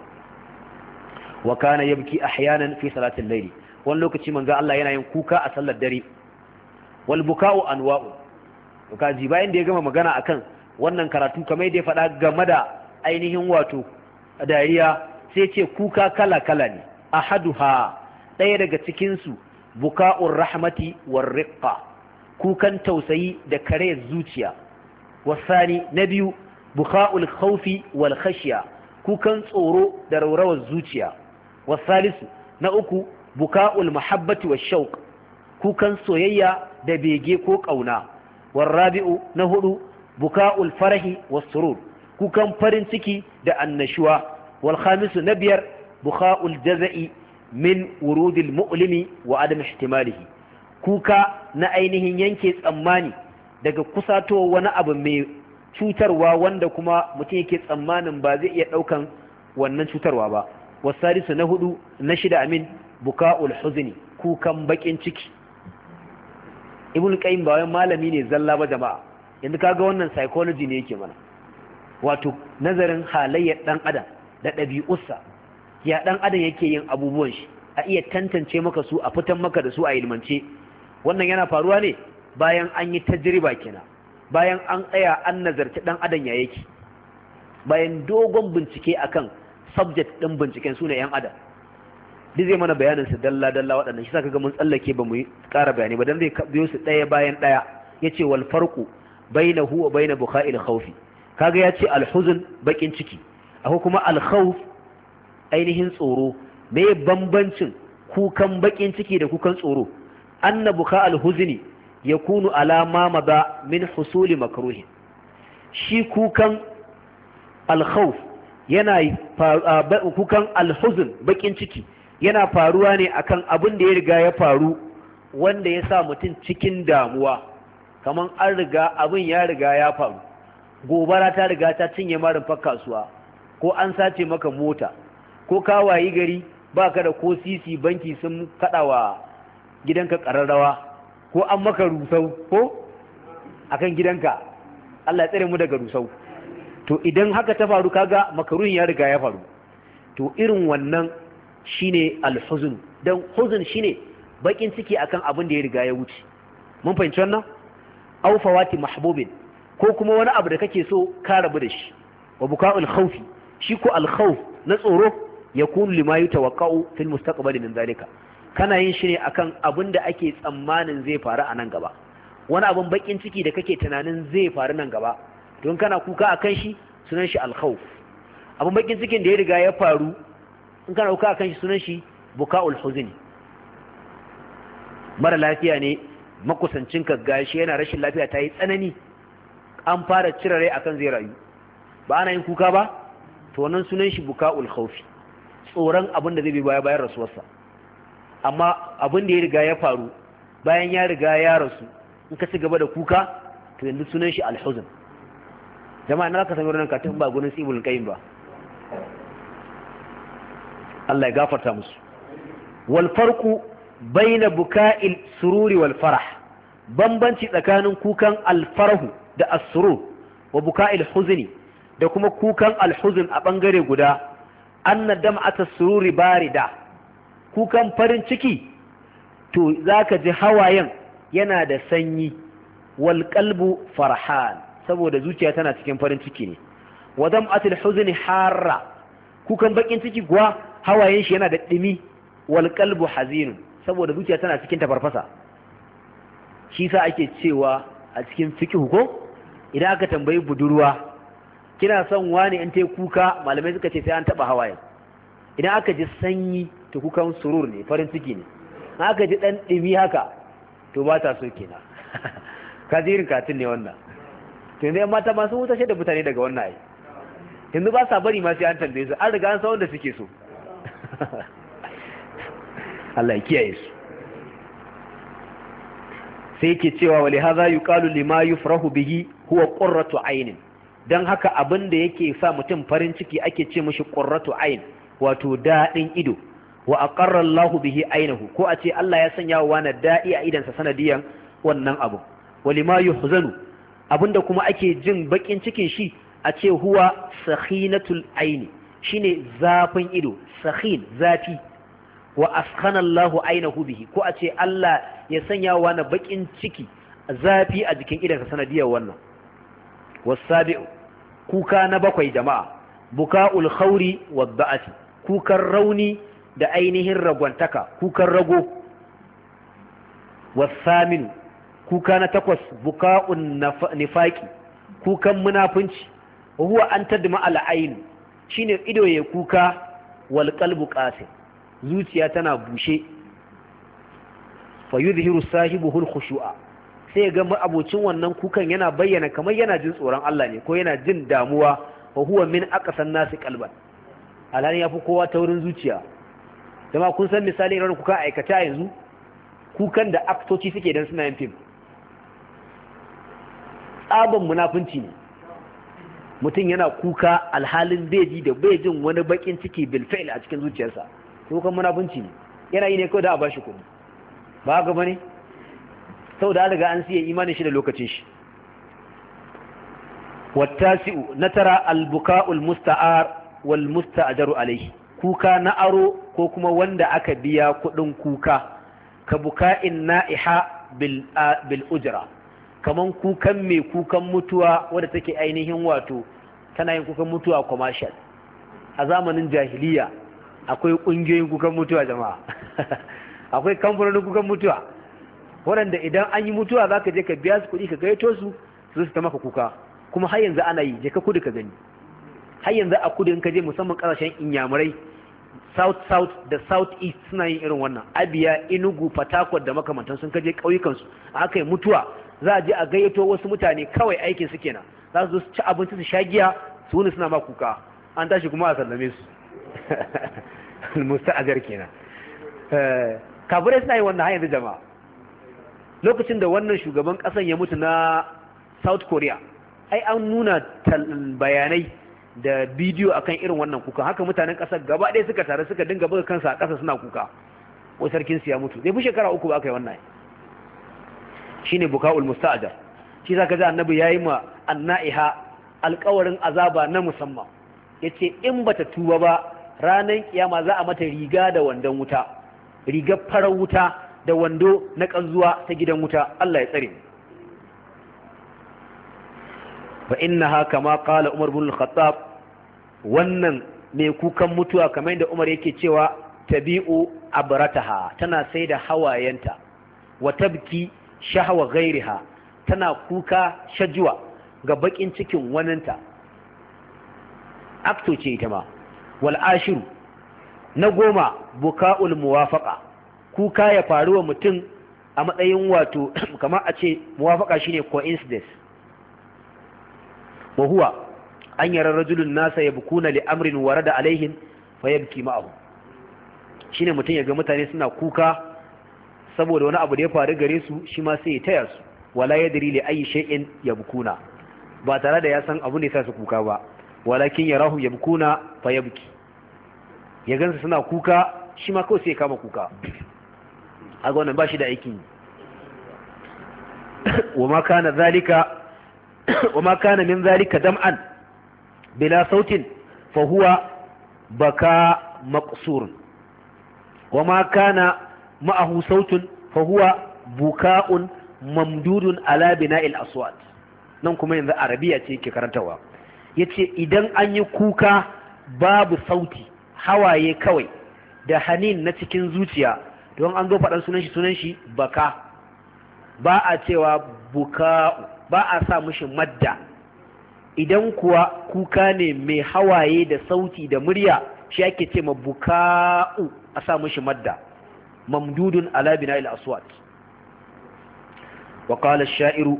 Speaker 1: Wa kana yabki ahyanan fi salatil layli, wani lokaci manzo Allah yana yin kuka a sallar dare. Wal buka'u anwa'u, to kaji bayan da ya gama magana akan wannan karatu kamar da ya faɗa game da ainihin wato dariya, sai ce kuka kala kala ne. Ahaduha, ɗaya daga cikin su buka'ur rahmati war riqqa, kukan tausayi da kare zuciya. Wasani, na biyu buka'ul khawfi wal khashya, kukan tsoro da rawrawar zuciya. Wasalisu, na uku buka'ul mahabbati wash shauq, kukan soyayya da bege ko kauna. Warabi'u, na hudu buka'ul farahi was surur, kukan farin ciki da annashuwa. Wal khamisu, na biyar buka'ul jaza'i min wurudil mu'limi wa adam ihtimalihi, kuka na ainihin yanke tsammani daga kusato wani abu mai cutarwa wanda kuma mutum yake tsammanin ba zai iya daukan wannan cutarwa ba. Wasalisu, na hudu na shida amin buka'ul huzni, kukan bakin ciki. Ibn Qayyim ba wai malami ne zalla ba jama'a, yanzu kaga wannan psychology ne yake mana, wato nazarin halayyar dan adam da ɗabi'unsa, ya dan adam yake yin abubuwan shi, a iya tantance maka su, a fitan maka da su a ilmance. Wannan yana faruwa ne bayan an yi tajriba kenan, bayan an tsaya an nazarci dan adam ya yake, bayan dogon bincike akan subject din binciken su ne yan adam. Duk zai mana bayanin su dalla dalla waɗannan, shi saka ga mun tsallake ba mu yi ƙara bayani ba dan zai biyo su ɗaya bayan ɗaya. Yace wal farqu bainahu wa bain bukha'il khawfi, kaga yace al huzn bakin ciki, akwai kuma al khawf ainihin tsoro. Me bambancin kukan bakin ciki da kukan tsoro? Anna bukha'al huzni yakunu ala ma mada min husuli makruh, shi kukan al khawf yana kukan al huzn bakin ciki yana faruwa ne akan abin da ya riga ya faru wanda ya sa mutum cikin damuwa, kamar an riga abin ya riga ya faru, gobara ta riga ta cinye marin kasuwa, ko an sace maka mota, ko ka wayi gari baka da ko sisi banki sun kadawa gidanka kararrawa, ko an maka rusau ko akan gidanka, Allah ya tsare mu daga rusau. To idan haka ta faru kaga makaruhin ya riga ya faru, to irin wannan shine alhuzn. Dan huzn shine bakin ciki akan abin da ya riga ya wuce. Mun fahimci wannan? Aw fawati mahbubin, ko kuma wani abu da kake so ka rabu da shi. Wa buka'ul khawfi, shi ko al-khawf na tsoro yakunu lima yatawaqqa'u fil mustaqbali min zalika, kana yin shi ne akan abin da ake tsammanin zai faru a nan gaba. Wani abin bakin ciki da kake tunanin zai faru nan gaba, don kana kuka akan shi sunan shi al-khawf. Abin bakin cikin da ya riga ya faru in kana kuka akan shi sunan shi buka'ul huzni. Mara lafiya ne makusancin ka gashi yana rashin lafiya ta yi tsanani, an fara cire rai akan zai rayu, ba ana yin kuka ba, to wannan sunan shi buka'ul khawfi, tsoron abin da zai bi baya bayan rasuwarsa. Amma abin da ya riga ya faru bayan ya riga ya rasu, in ka ci gaba da kuka to yanzu sunan shi al-huzn. Jama'a na ka sami wannan katin ba gurin Ibn Qayyim ba, Allah ya gafarta musu. Wal farqu baina buka'il sururi wal farah, bambanci tsakanin kukan al-farahu da as-surur wa buka'il huzni da kuma kukan al-huzn a bangare guda. Anna dam'at as-sururi barida, kukan farin ciki to zaka ji hawayen yana da sanyi. Wal qalbu farhan, saboda zuciya tana cikin farin ciki ne. Wa dam'atul huzni harra, kukan bakin ciki kuwa hawayen shi yana da dimi. Wal qalbu hazin, saboda zuciya tana cikin tafarfasa. Shi sa ake cewa a cikin fiqh ko idan aka tambayi budurwa kina son wani in tai kuka, malamai suka ce sai an taba hawayen. Idan aka ji sanyi to kukan surur ne, farin ciki ne. Idan aka ji dan dimi haka to ba ta so kenan. Kajirin katin ne wannan. to yanzu yan mata ma sun hutashe da mutane daga wannan ai yanzu ba sa bari ma sai an tambaye su an riga an san wanda suke so Allah ya kiyaye su sai yake cewa wali hadha yuqalu lima yufrahu bihi huwa qurratu aynin dan haka abin da yake sa mutum farin ciki ake ce mishi qurratu ayn wato dadin ido wa aqarra Allahu bihi aynahu ko a ce Allah ya sanya wa wani dadi a idansa sanadiyan wannan abu walima yuhzanu abinda kuma ake jin bakin cikin shi a ce huwa sakhinatul aini shine zafin ido sakhin zafi wa askhana Allahu aynahu bihi ko a ce Allah ya sanya wa wani bakin ciki zafi a jikin idansa sanadiyan wannan wasabi'u kuka na bakwai jama'a buka'ul khawri wadda'ati kukan rauni da ainihin ragwantaka kukan rago wasaminu kuka na takwas buka'un nifaqi kukan munafunci huwa an tadma al-ayn shine ido ya kuka wal qalbu qasir zuciya tana bushe fa yuzhiru sahibuhu al-khushu'a sai ga abocin wannan kukan yana bayyana kamar yana jin tsoron Allah ne ko yana jin damuwa wa huwa min aqsan nasi qalban alhali yafi kowa taurin zuciya jama'a kun san misali irin kuka aikata yanzu kukan da aktoci suke dan suna yin film tsaban munafunci ne mutum yana kuka alhalin beji da bejin wani bakin ciki bil fi'l a cikin zuciyarsa kukan munafunci ne yana yi ne kawai da a bashi kuɗi ba haka bane saboda an riga an siya imanin shi da lokacin shi wattasi'u natara albuka'ul musta'ar wal musta'jaru alayhi kuka na aro ko kuma wanda aka biya kudin kuka ka buka'in na'iha bil bil ujra kaman kukan mai kukan mutuwa wanda take ainihin wato tana yin kukan mutuwa commercial a zamanin jahiliya akwai kungiyoyin kukan mutuwa jama'a akwai kamfanonin kukan mutuwa waɗanda idan an yi mutuwa za ka je ka biya su kuɗi ka gaito su su su ta maka kuka kuma har yanzu ana yi je ka kudu ka gani har yanzu a kudu in ka je musamman ƙasashen inyamurai south south da south east suna yin irin wannan abia enugu fatakwal da makamantan sun kaje ƙauyukansu a aka yi mutuwa za a je a gayyato wasu mutane kawai aikin su kenan za su ci abinci su sha giya su wuni suna ma kuka an tashi kuma a sallame su musta'ajar kenan kafirai suna yi wannan har yanzu jama'a lokacin da wannan shugaban kasan ya mutu na South Korea ai an nuna bayanai da bidiyo akan irin wannan kuka haka mutanen kasar gaba ɗaya suka tare suka dinga buga kansa a ƙasa suna kuka wai sarkin su ya mutu bai fi shekara uku ba aka yi wannan shine buka'ul musta'jar shi zaka ji annabi yayi ma annaiha alƙawarin azaba na musamman yace in bata tuba ba ranar kiyama za a mata riga da wandon wuta rigar farar wuta da wando na kanzuwa ta gidan wuta Allah ya tsare fa innaha kama qala Umar ibn al-Khattab wannan mai kukan mutuwa kamar yadda Umar yake cewa tabi'u abrataha tana sai da hawayenta wa tabki shahwa ghairiha tana kuka shajwa ga bakin cikin waninta akto ce ita ma wal ashiru na goma buka'ul muwafaqa kuka ya faru wa mutum a matsayin wato kamar a ce muwafaka shine coincidence wa huwa an yara rajulun nasa yabkuna li amrin warada alaihim fayabki ma'ahu shine mutum ya ga mutane suna kuka saboda wani abu da ya faru gare su shi ma sai ya taya su wala yadri li ayi shay'in yabkuna ba tare da ya san abu ne sa su kuka ba walakin yarahu yabkuna fayabki ya gansu suna kuka shi ma kawai sai ya kama kuka a ga wannan ba shi da aikin wa ma kana zalika wa ma kana min zalika dam'an bila sautin fa huwa baka maqsur wa ma kana ma'ahu sautun fa huwa buka'un mamdudun ala bina'il aswat nan kuma yanzu arabiya ce yake karantawa yace idan an yi kuka babu sauti hawaye kawai da hanin na cikin zuciya don an zo faɗan sunan shi sunan shi baka ba a cewa buka ba a sa mushi madda idan kuwa kuka ne mai hawaye da sauti da murya shi ake ce ma buka'u a sa mushi madda mamdudun ala bina'il aswat wa qala ash-sha'iru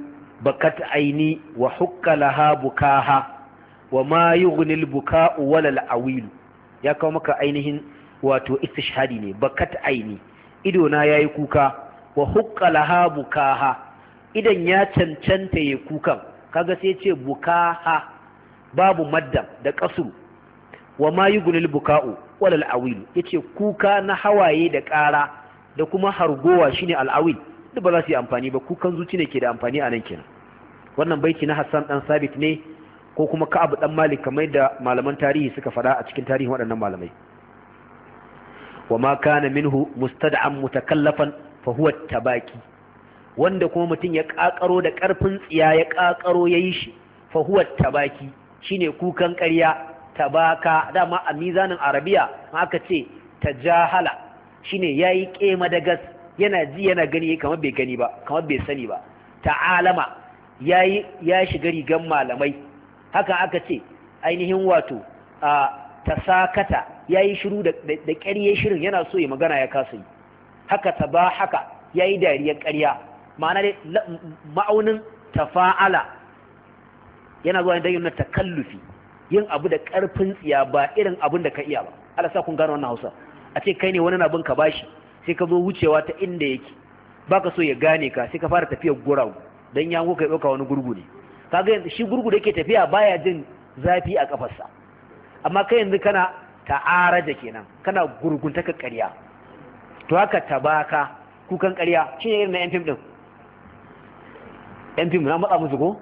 Speaker 1: bakat aini wa hukka laha bukaha wa ma yughni al-buka'u wala al-awil ya kawo maka ainihin wato istishhadi ne. Bakat aini, ido na yayi kuka, wa hukka laha bukaha, idan ya cancanta yayi kukan, kaga sai ce bukaha babu madda da kasru. Wa ma yughni al-buka'u wala al-awil, yace kuka na hawaye da ƙara da kuma hargowa shine al-awil, duk ba za su yi amfani ba, kukan zuci ne ke da amfani a nan kenan. Wannan baiti na Hassan dan Sabit ne ko kuma Ka'ab dan Malik kamar da malaman tarihi suka fada a cikin tarihin waɗannan malamai. Wa ma kana minhu mustad'an mutakallafan fa huwa tabaki, wanda kuma mutum ya kakaro da karfin tsiya ya kakaro yayi shi fa huwa tabaki shine kukan ƙarya. Tabaka dama a mizanin arabiya aka ce tajahala shine yayi kema da gas, yana ji yana gani kamar bai gani ba, kamar bai sani ba. Ta'alama yayi ya shiga rigan malamai, haka aka ce ainihin wato a tasakata yayi shiru da da ƙarye shirin, yana so ya magana ya kasa yi. Haka tabahaka yayi dariyar ƙarya, ma'ana dai ma'aunin tafa'ala yana zuwa da yin takallufi, yin abu da ƙarfin tsiya ba irin abin da ka iya ba. Allah sa kun gano wannan Hausa. A ce kai ne wani abin ka bashi sai ka zo wucewa ta inda yake, baka so ya gane ka sai ka fara tafiyar guragu dan yango kai dauka wani gurgu ne. Kaga yanzu shi gurgu da yake tafiya baya jin zafi a kafarsa, amma kai yanzu kana ta'araja kenan, kana gurgunta ka ƙarya. To haka tabaka kukan ƙarya shine irin na yan fim din. Yan fim na matsa musu ko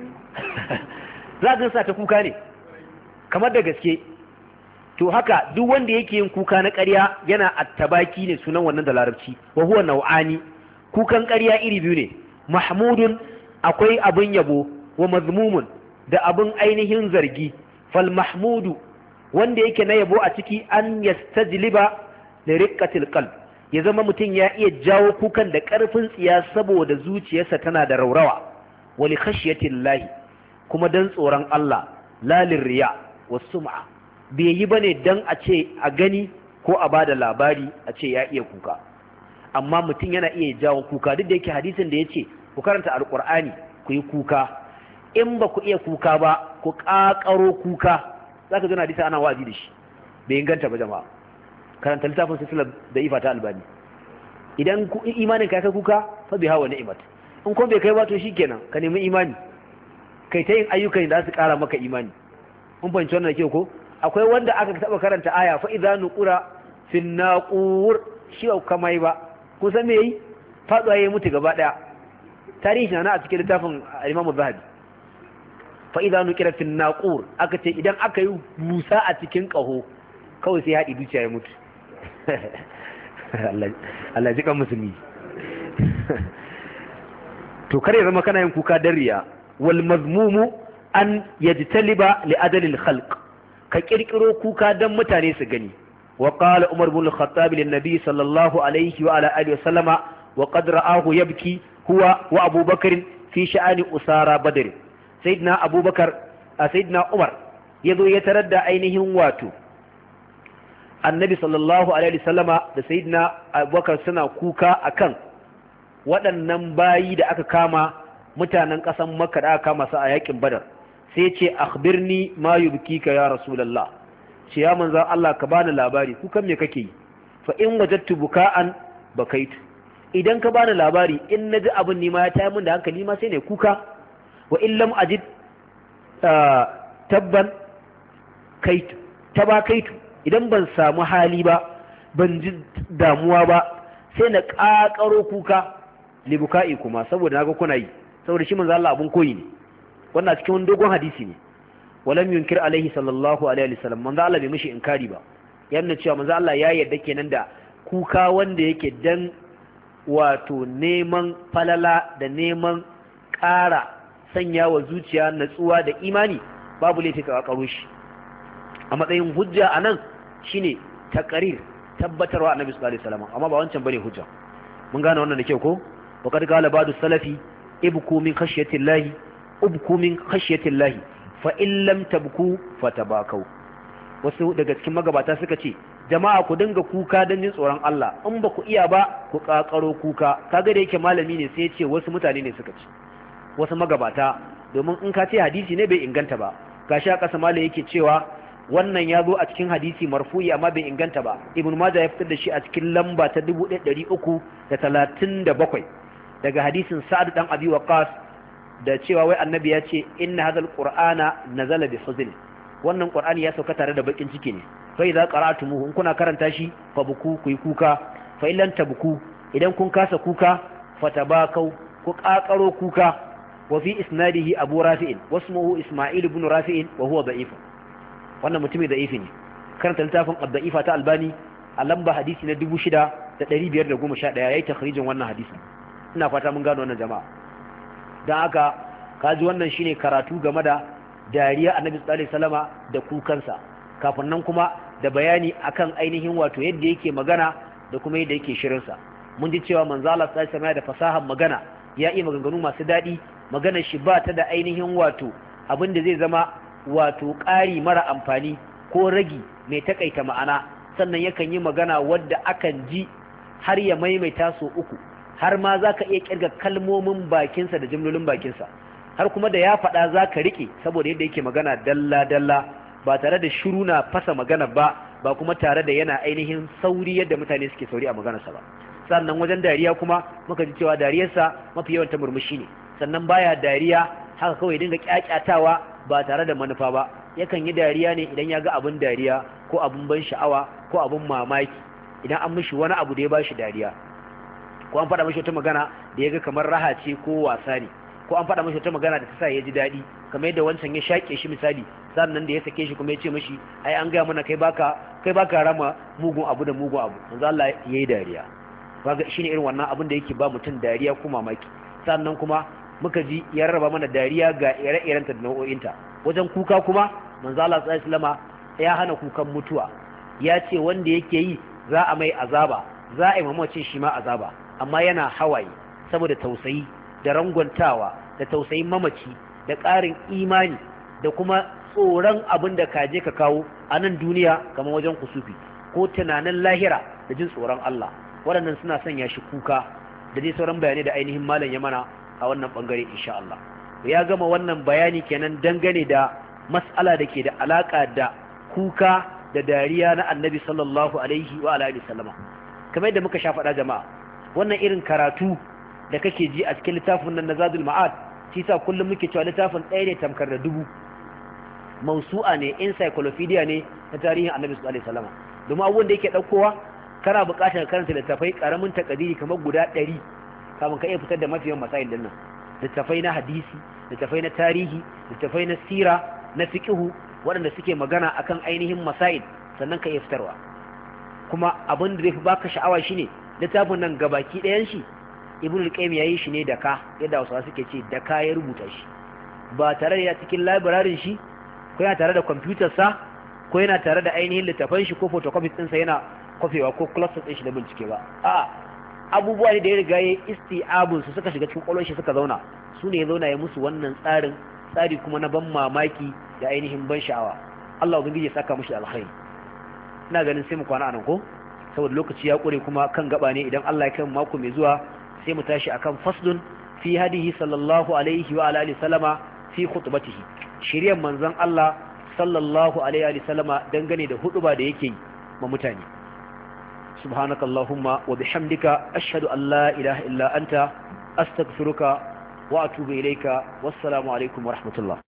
Speaker 1: za ka sa ta kuka ne kamar da gaske. To haka duk wanda yake yin kuka na ƙarya yana attabaki ne sunan wannan da larabci. Wa huwa nau'ani, kukan ƙarya iri biyu ne, mahmudun akwai abin yabo, wa mazmumun da abin ainihin zargi. Fal mahmudu wanda yake na yabo a ciki an yastajliba li riqqatil qalb, ya zama mutum ya iya jawo kukan da ƙarfin tsiya saboda zuciyarsa tana da raurawa. Wa li khashyatillahi, kuma dan tsoron Allah, la lirriya was sum'a, bai yi bane dan a ce a gani ko a bada labari a ce ya iya kuka. Amma mutum yana iya jawo kuka, duk da yake hadisin da yace ku karanta alqur'ani ku yi kuka, in ba ku iya kuka ba ku kakaro kuka, zaka ji hadisi ana wazi da shi, bai inganta ba jama'a. Karanta littafin silsilar da ifa ta albani. Idan imanin ka kai kuka fa bi hawa ni'mat, in ko bai kai ba to shikenan ka nemi imani, kai ta yin ayyukan da su kara maka imani. Mun fahimci wannan ke ko? Akwai wanda aka taba karanta aya fa idza nuqura fin naqur, shi ba kamai ba, ko san me yi? Faduwa yayi mutu gaba daya. Tarihi na a cikin littafin Imam Zahabi. Fa idza nuqira fin naqur, aka ce idan aka yi musa a cikin kaho kawai sai haɗi dukiya ya mutu. Allah Allah ji kan musulmi. To kare zama kana yin kuka dariya. Wal mazmumu an yajtaliba li adalil khalq, ka kirkiro kuka dan mutane su gani. Wa qala Umar ibn al-Khattab lin nabi sallallahu alaihi wa ala alihi wa sallama wa qad ra'ahu yabki huwa wa Abu Bakr fi sha'ani usara Badr. Sayyidina Abu Bakar sayyidina Umar yazo ya tarar da ainihin wato Annabi sallallahu alaihi wa sallama da sayyidina Abu Bakar suna kuka akan waɗannan bayi da aka kama mutanen ƙasar Makka da aka kama su a yakin Badar. Sai ce akhbirni ma yubkika ya rasulullah, ce ya manzo Allah ka bani labari, kukan me kake yi? Fa in wajadtu buka'an bakaitu, idan ka bani labari in naji abin ni ma ya tayar min da hankali ma sai ne kuka. Wa in lam ajid tabban kaitu tabakaitu, idan ban samu hali ba ban ji damuwa ba sai na kakaro kuka li buka'i kuma saboda naga kuna yi, saboda shi manzo Allah abun koyi ne. Wannan cikin wani dogon hadisi ne. Walam yunkir alaihi sallallahu alaihi wasallam, manzo Allah bai mishi inkari ba, yana cewa manzo Allah ya yarda kenan da kuka wanda yake dan wato neman falala da neman ƙara sanya wa zuciya natsuwa da imani, babu laifi ka karo shi. A matsayin hujja anan shine taqrir, tabbatarwa annabi sallallahu alaihi wasallam, amma ba wancan bane hujja. Mun gane wannan da kyau ko? Wa qad qala ba'du salafi ibku min khashyati llahi ubku min khashyati llahi fa in lam tabku fatabakau. Wasu daga cikin magabata suka ce jama'a ku dinga kuka don jin tsoron Allah, in ba ku iya ba ku kakaro kuka. Kaga da yake malami ne sai ya ce wasu mutane ne suka ce, wasu magabata, domin in ka ce hadisi ne bai inganta ba. Gashi a ƙasa mala yake cewa wannan ya zo a cikin hadisi marfu'i amma bai inganta ba. Ibn Majah ya fitar da shi a cikin lamba ta dubu ɗaya da ɗari uku da talatin da bakwai daga hadisin Sa'ad dan Abi Waqqas da cewa wai annabi ya ce inna hadhal qur'ana nazala bi huzn, wannan qur'ani ya sauka tare da bakin ciki ne. Fa idza qara'tumuhu, in kuna karanta shi fa buku ku yi kuka, fa illan tabku, idan kun kasa kuka fatabakau, ku kakaro kuka. Wa fi isnadihi Abu Rafi'in wasmuhu Isma'il ibn Rafi'in wa huwa da'if. Wannan mutumin da'ifi ne. Karanta littafin ad-da'ifa ta Albani a lamba hadisi na dubu shida da ɗari biyar da goma sha ɗaya yayi takhrijin wannan hadisin. Ina fata mun gano wannan jama'a. Dan haka kaji wannan shine karatu game da dariya Annabi sallallahu alaihi wasallama da kukansa. Kafin nan kuma da bayani akan ainihin wato yadda yake magana da kuma yadda yake shirinsa. Mun ji cewa manzo Allah sallallahu alaihi wasallama da fasahar magana ya yi maganganu masu daɗi, maganar shi ba ta da ainihin wato abin da zai zama wato ƙari mara amfani ko ragi mai takaita ma'ana, sannan yakan yi magana wadda akan ji har ya maimaita so uku, har ma za ka iya ƙirga kalmomin bakinsa da jimlolin bakinsa, har kuma da ya faɗa za ka riƙe saboda yadda yake magana dalla-dalla ba tare da shiru na fasa magana ba, ba kuma tare da yana ainihin sauri yadda mutane suke sauri a maganarsa ba. Sannan wajen dariya kuma muka ji cewa dariyarsa mafi yawan ta murmushi ne, sannan baya dariya haka kawai dinga kyakyatawa ba tare da manufa ba, yakan yi dariya ne idan ya ga abin dariya ko abin ban sha'awa ko abin mamaki, idan an mishi wani abu da ya bashi dariya, ko an faɗa mishi wata magana da ya ga kamar raha ce ko wasa ne, ko an faɗa mishi wata magana da ta sa ya ji daɗi, kamar yadda wancan ya shaƙe shi misali, sannan da ya sake shi kuma ya ce mishi ai an gaya mana kai baka kai baka rama mugun abu da mugun abu, manzo Allah yayi dariya. Kaga shine irin wannan abin da yake ba mutum dariya ko mamaki. Sannan kuma muka ji ya rarraba mana dariya ga ire-irenta da nau'o'inta. Wajen kuka kuma manzo Allah sallallahu alaihi wasallama ya hana kukan mutuwa, ya ce wanda yake yi za a mai azaba, za a yi mamacin shi ma azaba, amma yana hawaye saboda tausayi da rangwantawa da tausayin mamaci da ƙarin imani da kuma tsoron abin da kaje ka kawo a nan duniya kamar wajen kusufi ko tunanin lahira da jin tsoron Allah. Waɗannan suna sanya shi kuka da dai sauran bayanai da ainihin malam ya mana a wannan bangare insha Allah. Ya gama wannan bayani kenan dangane da mas'ala da ke da alaka da kuka da dariya na Annabi sallallahu alaihi wa alihi wasallama. Kamar yadda muka sha faɗa jama'a, wannan irin karatu da kake ji a cikin littafin nan na Zadul Ma'ad, shi sa kullum muke cewa littafin ɗaya ne tamkar da dubu. Mausu'a ne, encyclopedia ne na tarihin Annabi sallallahu alaihi wasallama. Domin abubuwan da yake ɗaukowa kana buƙatar karanta littafai karamin takadiri kamar guda ɗari kafin ka iya fitar da mafiyan masail din nan. Littafai na hadisi, littafai na tarihi, littafai na sira, na fiqhu waɗanda suke magana akan ainihin masail, sannan ka iya fitarwa. Kuma abin da zai fi baka sha'awa shine littafin nan gabaki ɗayan shi Ibn al-Qayyim yayi shi ne da ka, yadda Hausawa suke ce da ka ya rubuta shi, ba tare da ya cikin library shi ko yana tare da computer sa ko yana tare da ainihin littafan shi ko photocopy ɗinsa yana kofewa ko cluster ɗin shi da bincike ba. a abubuwa ne da ya riga ya isti'abun su suka shiga cikin kwallon shi suka zauna, su ne ya zauna ya musu wannan tsarin tsari kuma na ban mamaki da ainihin ban sha'awa. Allah ubangiji ya saka mushi alkhairi. Ina ganin sai mu kwana anan ko saboda lokaci ya kure kuma kan gaba ne, idan Allah ya kai mako mai zuwa sai mu tashi akan faslun fi hadihi sallallahu alaihi wa alihi sallama fi khutbatihi, shiryan manzon Allah sallallahu alaihi wa sallama dangane da huduba da yake yi ma mutane. سبحانك اللهم وبحمدك أشهد أن لا إله إلا أنت أستغفرك وأتوب إليك والسلام عليكم ورحمة الله.